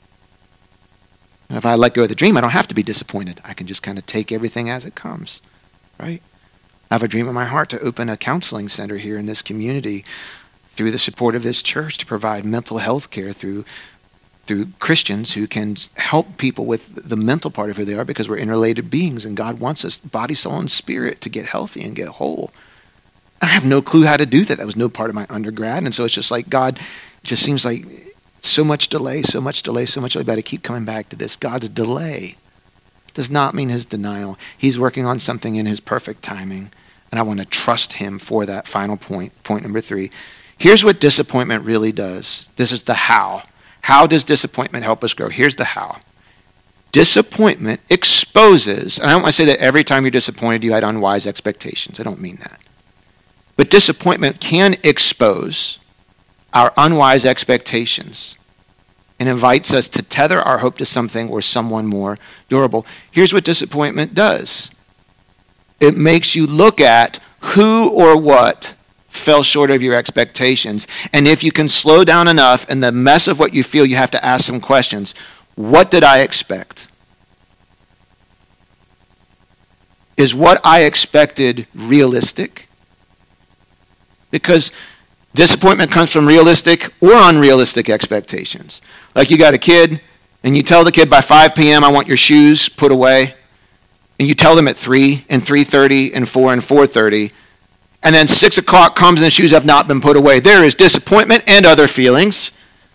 And if I let go of the dream, I don't have to be disappointed. I can just kind of take everything as it comes, right? I have a dream in my heart to open a counseling center here in this community through the support of this church to provide mental health care through through Christians who can help people with the mental part of who they are, because we're interrelated beings and God wants us, body, soul, and spirit, to get healthy and get whole. I have no clue how to do that. That was no part of my undergrad. And so it's just like, God, it just seems like so much delay, so much delay, so much delay. But I keep coming back to this. God's delay does not mean his denial. He's working on something in his perfect timing. And I want to trust him for that final point. Point number three. Here's what disappointment really does. This is the how. How does disappointment help us grow? Here's the how. Disappointment exposes, and I don't want to say that every time you're disappointed you had unwise expectations. I don't mean that. But disappointment can expose our unwise expectations and invites us to tether our hope to something or someone more durable. Here's what disappointment does. It makes you look at who or what fell short of your expectations. And if you can slow down enough in the mess of what you feel, you have to ask some questions. What did I expect? Is what I expected realistic? Because disappointment comes from realistic or unrealistic expectations. Like, you got a kid and you tell the kid by five p.m. I want your shoes put away. And you tell them at three and three thirty and four and four thirty. And then six o'clock comes and the shoes have not been put away. There is disappointment and other feelings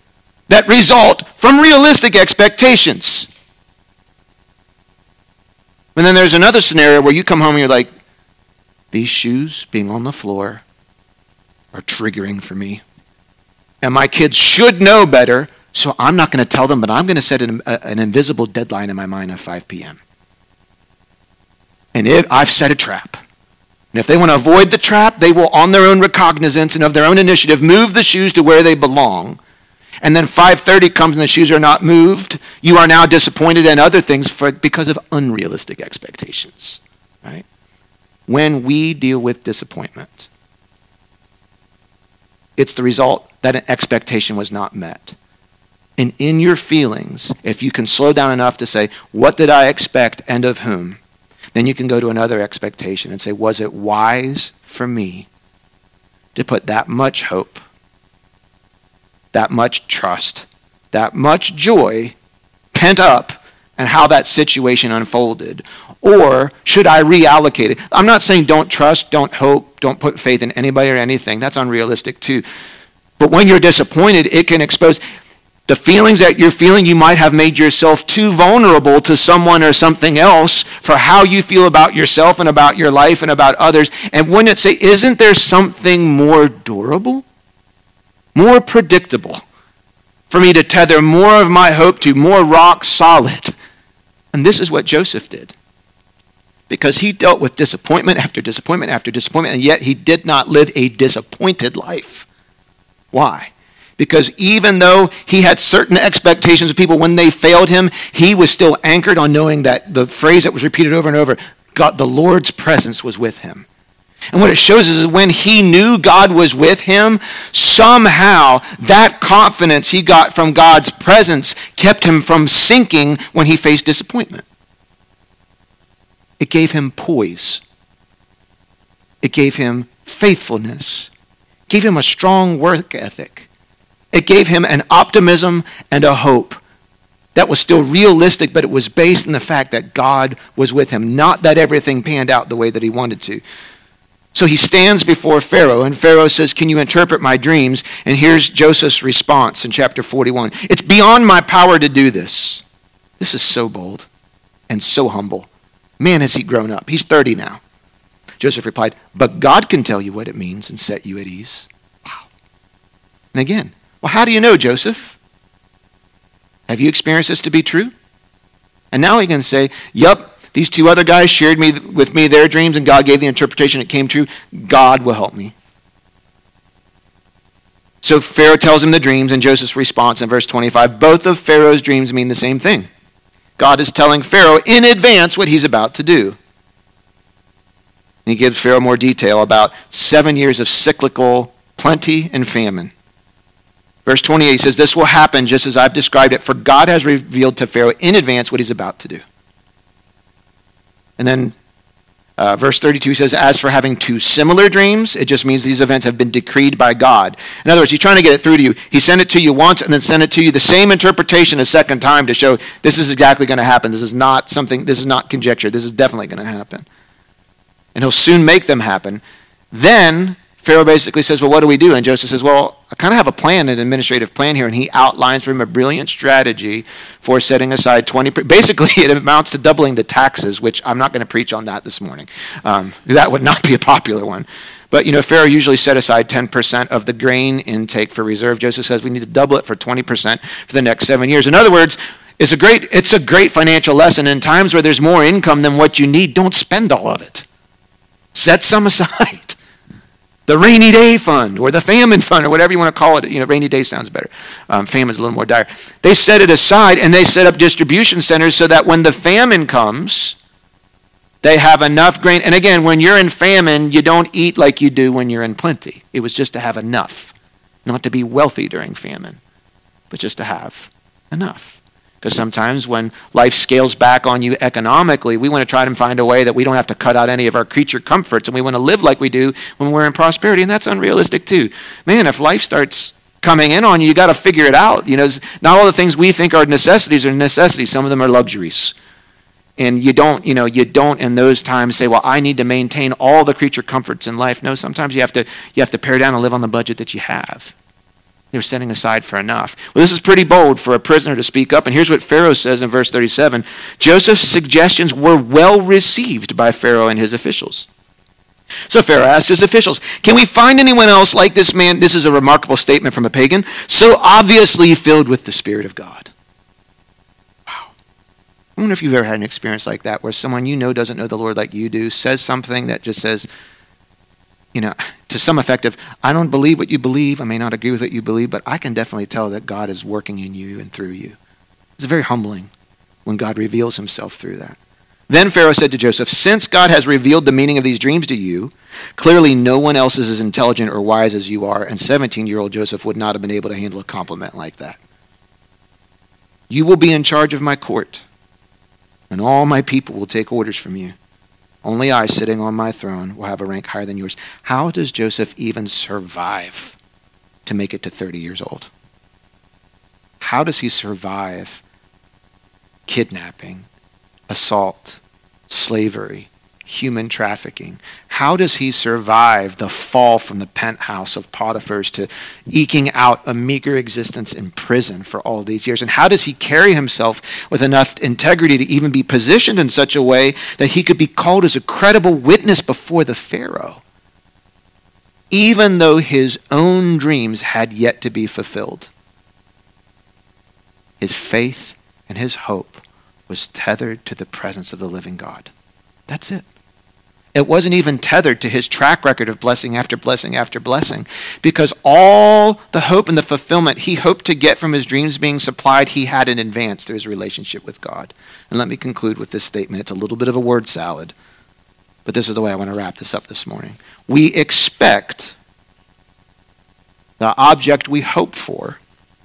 that result from realistic expectations. And then there's another scenario where you come home and you're like, these shoes being on the floor are triggering for me. And my kids should know better, so I'm not going to tell them, but I'm going to set an, a, an invisible deadline in my mind of five p.m. And if I've set a trap. And if they want to avoid the trap, they will, on their own recognizance and of their own initiative, move the shoes to where they belong. And then five thirty comes and the shoes are not moved. You are now disappointed in other things for, because of unrealistic expectations, right? When we deal with disappointment, it's the result that an expectation was not met. And in your feelings, if you can slow down enough to say, what did I expect and of whom? Then you can go to another expectation and say, was it wise for me to put that much hope, that much trust, that much joy pent up and how that situation unfolded? Or should I reallocate it? I'm not saying don't trust, don't hope, don't put faith in anybody or anything. That's unrealistic too. But when you're disappointed, it can expose the feelings that you're feeling. You might have made yourself too vulnerable to someone or something else for how you feel about yourself and about your life and about others. And wouldn't it say, isn't there something more durable, more predictable for me to tether more of my hope to, more rock solid? And this is what Joseph did. Because he dealt with disappointment after disappointment after disappointment, and yet he did not live a disappointed life. Why? Because even though he had certain expectations of people when they failed him, he was still anchored on knowing that the phrase that was repeated over and over, God, the Lord's presence was with him. And what it shows is when he knew God was with him, somehow that confidence he got from God's presence kept him from sinking when he faced disappointment. It gave him poise. It gave him faithfulness. It gave him a strong work ethic. It gave him an optimism and a hope that was still realistic, but it was based on the fact that God was with him, not that everything panned out the way that he wanted to. So he stands before Pharaoh, and Pharaoh says, can you interpret my dreams? And here's Joseph's response in chapter forty-one. It's beyond my power to do this. This is so bold and so humble. Man, has he grown up. He's thirty now. Joseph replied, but God can tell you what it means and set you at ease. Wow. And again, well, how do you know, Joseph? Have you experienced this to be true? And now he can say, yep, these two other guys shared me with me their dreams and God gave the interpretation, it came true. God will help me. So Pharaoh tells him the dreams, and Joseph's response in verse twenty-five, both of Pharaoh's dreams mean the same thing. God is telling Pharaoh in advance what he's about to do. And he gives Pharaoh more detail about seven years of cyclical plenty and famine. Verse twenty-eight says, this will happen just as I've described it, for God has revealed to Pharaoh in advance what he's about to do. And then uh, verse thirty-two says, as for having two similar dreams, it just means these events have been decreed by God. In other words, he's trying to get it through to you. He sent it to you once and then sent it to you the same interpretation a second time to show this is exactly going to happen. This is not something, this is not conjecture. This is definitely going to happen. And he'll soon make them happen. Then Pharaoh basically says, well, what do we do? And Joseph says, well, I kind of have a plan, an administrative plan here. And he outlines for him a brilliant strategy for setting aside twenty percent. Basically, it amounts to doubling the taxes, which I'm not going to preach on that this morning. Um, that would not be a popular one. But, you know, Pharaoh usually set aside ten percent of the grain intake for reserve. Joseph says we need to double it for twenty percent for the next seven years. In other words, it's a great, it's a great financial lesson. In times where there's more income than what you need, don't spend all of it. Set some aside. The rainy day fund or the famine fund or whatever you want to call it. You know, rainy day sounds better. Um, famine's a little more dire. They set it aside and they set up distribution centers so that when the famine comes, they have enough grain. And again, when you're in famine, you don't eat like you do when you're in plenty. It was just to have enough. Not to be wealthy during famine, but just to have enough. Because sometimes when life scales back on you economically, we want to try to find a way that we don't have to cut out any of our creature comforts, and we want to live like we do when we're in prosperity, and that's unrealistic too. Man, if life starts coming in on you, you got to figure it out. You know, not all the things we think are necessities are necessities. Some of them are luxuries. And you don't, you know, you don't in those times say, well, I need to maintain all the creature comforts in life. No, sometimes you have to you have to pare down and live on the budget that you have. They were setting aside for enough. Well, this is pretty bold for a prisoner to speak up. And here's what Pharaoh says in verse thirty-seven. Joseph's suggestions were well received by Pharaoh and his officials. So Pharaoh asked his officials, can we find anyone else like this man? This is a remarkable statement from a pagan. So obviously filled with the Spirit of God. Wow. I wonder if you've ever had an experience like that where someone you know doesn't know the Lord like you do says something that just says, you know, to some effect of, I don't believe what you believe. I may not agree with what you believe, but I can definitely tell that God is working in you and through you. It's very humbling when God reveals himself through that. Then Pharaoh said to Joseph, since God has revealed the meaning of these dreams to you, clearly no one else is as intelligent or wise as you are, and seventeen-year-old Joseph would not have been able to handle a compliment like that. You will be in charge of my court, and all my people will take orders from you. Only I, sitting on my throne, will have a rank higher than yours. How does Joseph even survive to make it to thirty years old? How does he survive kidnapping, assault, slavery, human trafficking? How does he survive the fall from the penthouse of Potiphar's to eking out a meager existence in prison for all these years? And how does he carry himself with enough integrity to even be positioned in such a way that he could be called as a credible witness before the Pharaoh, even though his own dreams had yet to be fulfilled? His faith and his hope was tethered to the presence of the living God. That's it. It wasn't even tethered to his track record of blessing after blessing after blessing, because all the hope and the fulfillment he hoped to get from his dreams being supplied, he had in advance through his relationship with God. And let me conclude with this statement. It's a little bit of a word salad, but this is the way I want to wrap this up this morning. We expect the object we hope for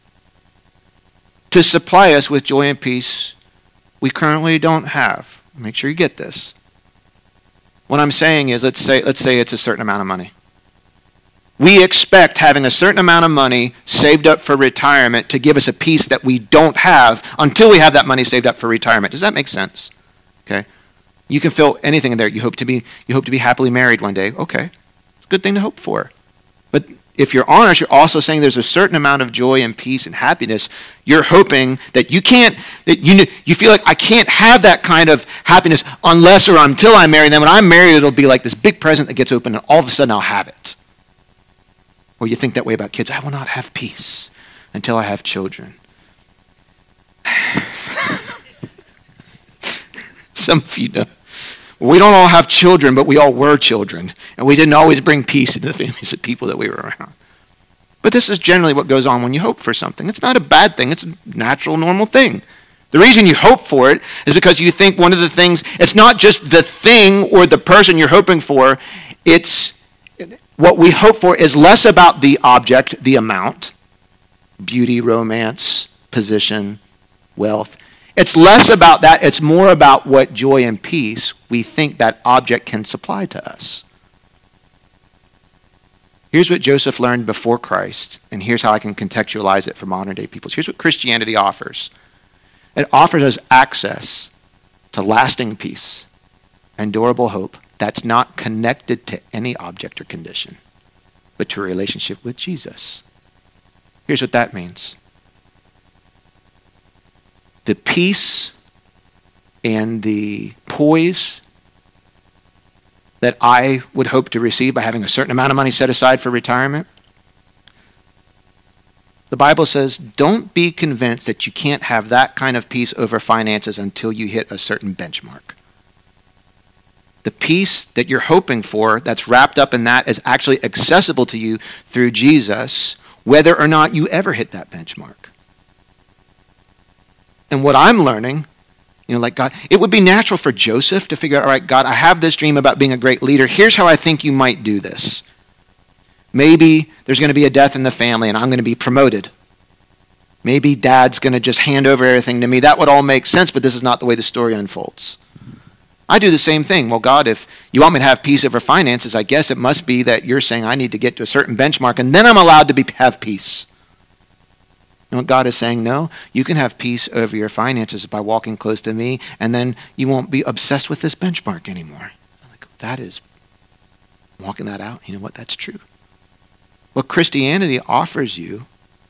to supply us with joy and peace we currently don't have. Make sure you get this. What I'm saying is, let's say, let's say it's a certain amount of money. We expect having a certain amount of money saved up for retirement to give us a peace that we don't have until we have that money saved up for retirement. Does that make sense? Okay. You can fill anything in there. You hope to be, you hope to be happily married one day. Okay. It's a good thing to hope for. But if you're honest, you're also saying there's a certain amount of joy and peace and happiness. You're hoping that you can't, that you you feel like I can't have that kind of happiness unless or until I'm married. Then when I'm married, it'll be like this big present that gets opened and all of a sudden I'll have it. Or you think that way about kids. I will not have peace until I have children. Some of you know. We don't all have children, but we all were children. And we didn't always bring peace into the families of people that we were around. But this is generally what goes on when you hope for something. It's not a bad thing. It's a natural, normal thing. The reason you hope for it is because you think one of the things, it's not just the thing or the person you're hoping for. It's what we hope for is less about the object, the amount, beauty, romance, position, wealth. It's less about that. It's more about what joy and peace we think that object can supply to us. Here's what Joseph learned before Christ, and here's how I can contextualize it for modern day people. Here's what Christianity offers. It offers us access to lasting peace and durable hope that's not connected to any object or condition, but to a relationship with Jesus. Here's what that means. The peace and the poise that I would hope to receive by having a certain amount of money set aside for retirement, the Bible says, don't be convinced that you can't have that kind of peace over finances until you hit a certain benchmark. The peace that you're hoping for that's wrapped up in that is actually accessible to you through Jesus, whether or not you ever hit that benchmark. And what I'm learning, you know, like God, it would be natural for Joseph to figure out, all right, God, I have this dream about being a great leader. Here's how I think you might do this. Maybe there's going to be a death in the family and I'm going to be promoted. Maybe dad's going to just hand over everything to me. That would all make sense, but this is not the way the story unfolds. I do the same thing. Well, God, if you want me to have peace over finances, I guess it must be that you're saying I need to get to a certain benchmark and then I'm allowed to be, have peace. You know what God is saying? No, you can have peace over your finances by walking close to me, and then you won't be obsessed with this benchmark anymore. I'm like, that is, walking that out, you know what, that's true. What Christianity offers you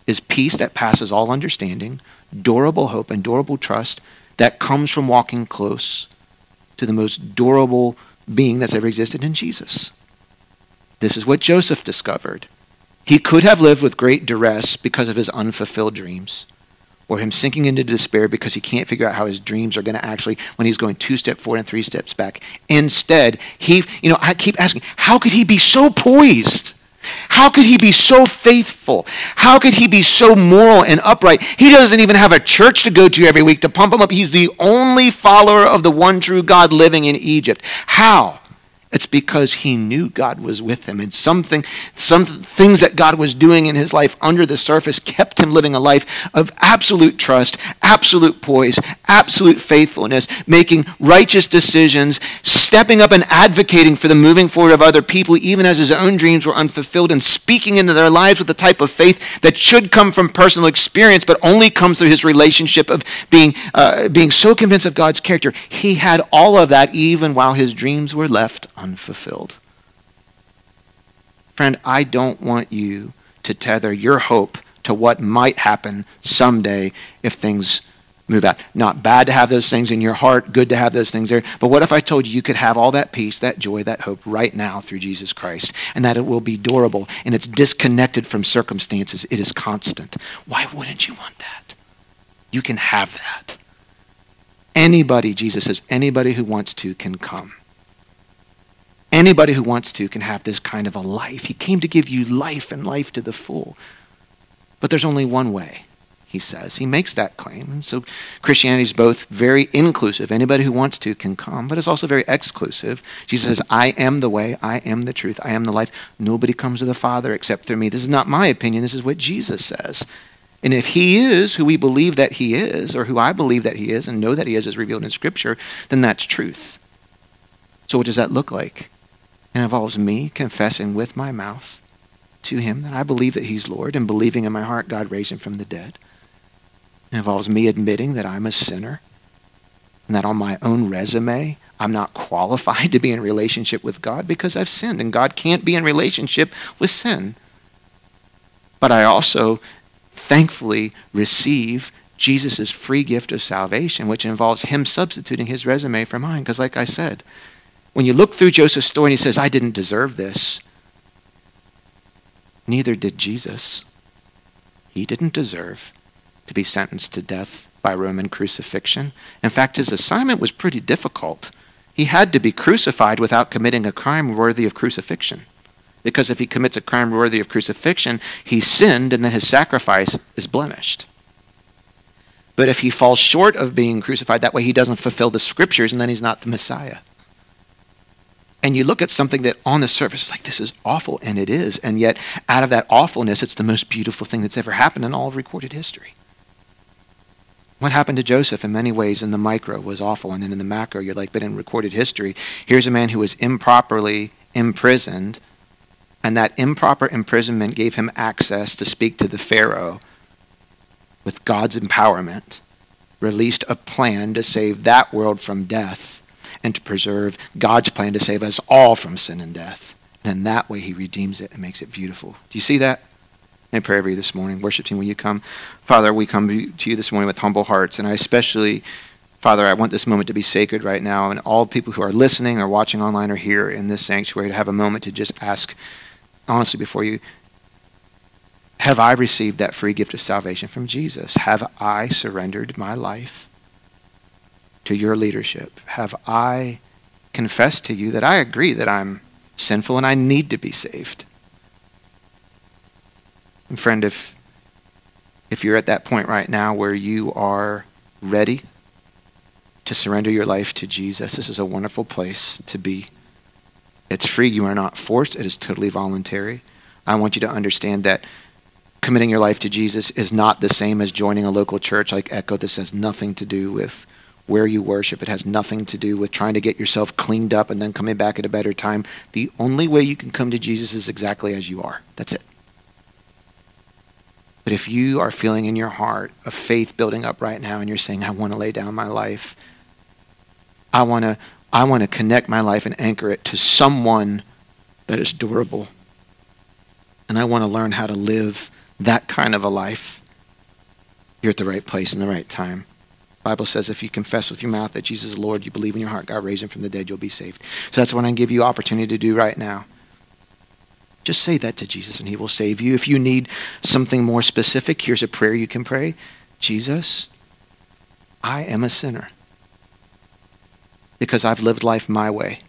is peace that passes all understanding, durable hope, and durable trust that comes from walking close to the most durable being that's ever existed in Jesus. This is what Joseph discovered. He could have lived with great duress because of his unfulfilled dreams, or him sinking into despair because he can't figure out how his dreams are going to actually, when he's going two steps forward and three steps back. Instead, he, you know, I keep asking, how could he be so poised? How could he be so faithful? How could he be so moral and upright? He doesn't even have a church to go to every week to pump him up. He's the only follower of the one true God living in Egypt. How? It's because he knew God was with him, and something, some things that God was doing in his life under the surface kept him living a life of absolute trust, absolute poise, absolute faithfulness, making righteous decisions, stepping up and advocating for the moving forward of other people, even as his own dreams were unfulfilled, and speaking into their lives with the type of faith that should come from personal experience, but only comes through his relationship of being, uh, being so convinced of God's character. He had all of that even while his dreams were left unfulfilled. Friend, I don't want you to tether your hope to what might happen someday if things move out. Not bad to have those things in your heart, good to have those things there, but what if I told you you could have all that peace, that joy, that hope right now through Jesus Christ, and that it will be durable, and it's disconnected from circumstances, it is constant. Why wouldn't you want that? You can have that. Anybody, Jesus says, anybody who wants to can come. Anybody who wants to can have this kind of a life. He came to give you life and life to the full. But there's only one way, he says. He makes that claim. And so Christianity is both very inclusive. Anybody who wants to can come, but it's also very exclusive. Jesus says, I am the way, I am the truth, I am the life. Nobody comes to the Father except through me. This is not my opinion. This is what Jesus says. And if he is who we believe that he is, or who I believe that he is and know that he is as revealed in Scripture, then that's truth. So what does that look like? It involves me confessing with my mouth to him that I believe that he's Lord, and believing in my heart God raised him from the dead. It involves me admitting that I'm a sinner, and that on my own resume, I'm not qualified to be in relationship with God because I've sinned, and God can't be in relationship with sin. But I also thankfully receive Jesus' free gift of salvation, which involves him substituting his resume for mine. Because like I said, when you look through Joseph's story and he says, I didn't deserve this, neither did Jesus. He didn't deserve to be sentenced to death by Roman crucifixion. In fact, his assignment was pretty difficult. He had to be crucified without committing a crime worthy of crucifixion. Because if he commits a crime worthy of crucifixion, he sinned, and then his sacrifice is blemished. But if he falls short of being crucified, that way he doesn't fulfill the Scriptures, and then he's not the Messiah. And you look at something that on the surface is like, this is awful, and it is. And yet, out of that awfulness, it's the most beautiful thing that's ever happened in all of recorded history. What happened to Joseph in many ways in the micro was awful, and then in the macro, you're like, but in recorded history, here's a man who was improperly imprisoned, and that improper imprisonment gave him access to speak to the Pharaoh with God's empowerment, released a plan to save that world from death, and to preserve God's plan to save us all from sin and death. And in that way, he redeems it and makes it beautiful. Do you see that? I pray over you this morning. Worship team, will you come? Father, we come to you this morning with humble hearts, and I especially, Father, I want this moment to be sacred right now, and all people who are listening or watching online or here in this sanctuary to have a moment to just ask, honestly before you, have I received that free gift of salvation from Jesus? Have I surrendered my life to your leadership? Have I confessed to you that I agree that I'm sinful and I need to be saved? And friend, if if you're at that point right now where you are ready to surrender your life to Jesus, this is a wonderful place to be. It's free. You are not forced. It is totally voluntary. I want you to understand that committing your life to Jesus is not the same as joining a local church like Echo. This has nothing to do with where you worship. It has nothing to do with trying to get yourself cleaned up and then coming back at a better time. The only way you can come to Jesus is exactly as you are. That's it. But if you are feeling in your heart a faith building up right now and you're saying, I want to lay down my life, I want to I want to connect my life and anchor it to someone that is durable, and I want to learn how to live that kind of a life, you're at the right place in the right time. The Bible says if you confess with your mouth that Jesus is Lord, you believe in your heart God raised him from the dead, you'll be saved. So that's what I give you opportunity to do right now. Just say that to Jesus and he will save you. If you need something more specific, here's a prayer you can pray. Jesus, I am a sinner because I've lived life my way.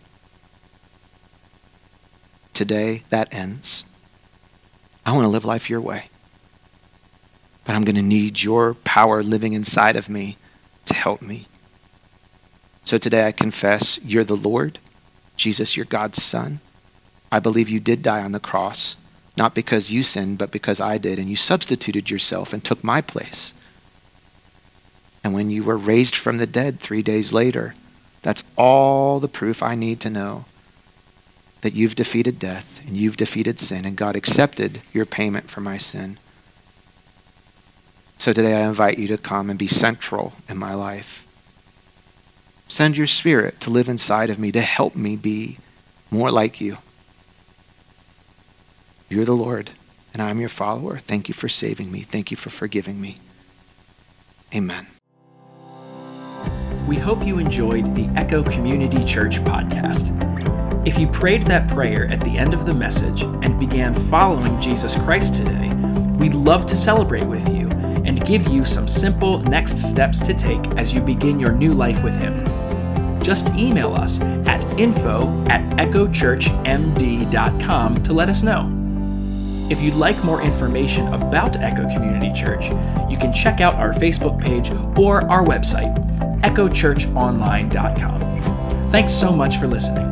Today, that ends. I want to live life your way. But I'm going to need your power living inside of me to help me. So today I confess you're the Lord. Jesus, you're God's Son. I believe you did die on the cross, not because you sinned, but because I did, and you substituted yourself and took my place. And when you were raised from the dead three days later, that's all the proof I need to know that you've defeated death and you've defeated sin, and God accepted your payment for my sin. So today I invite you to come and be central in my life. Send your Spirit to live inside of me, to help me be more like you. You're the Lord, and I'm your follower. Thank you for saving me. Thank you for forgiving me. Amen. We hope you enjoyed the Echo Community Church podcast. If you prayed that prayer at the end of the message and began following Jesus Christ today, we'd love to celebrate with you and give you some simple next steps to take as you begin your new life with him. Just email us at info at echo church m d dot com to let us know. If you'd like more information about Echo Community Church, you can check out our Facebook page or our website, echo church online dot com. Thanks so much for listening.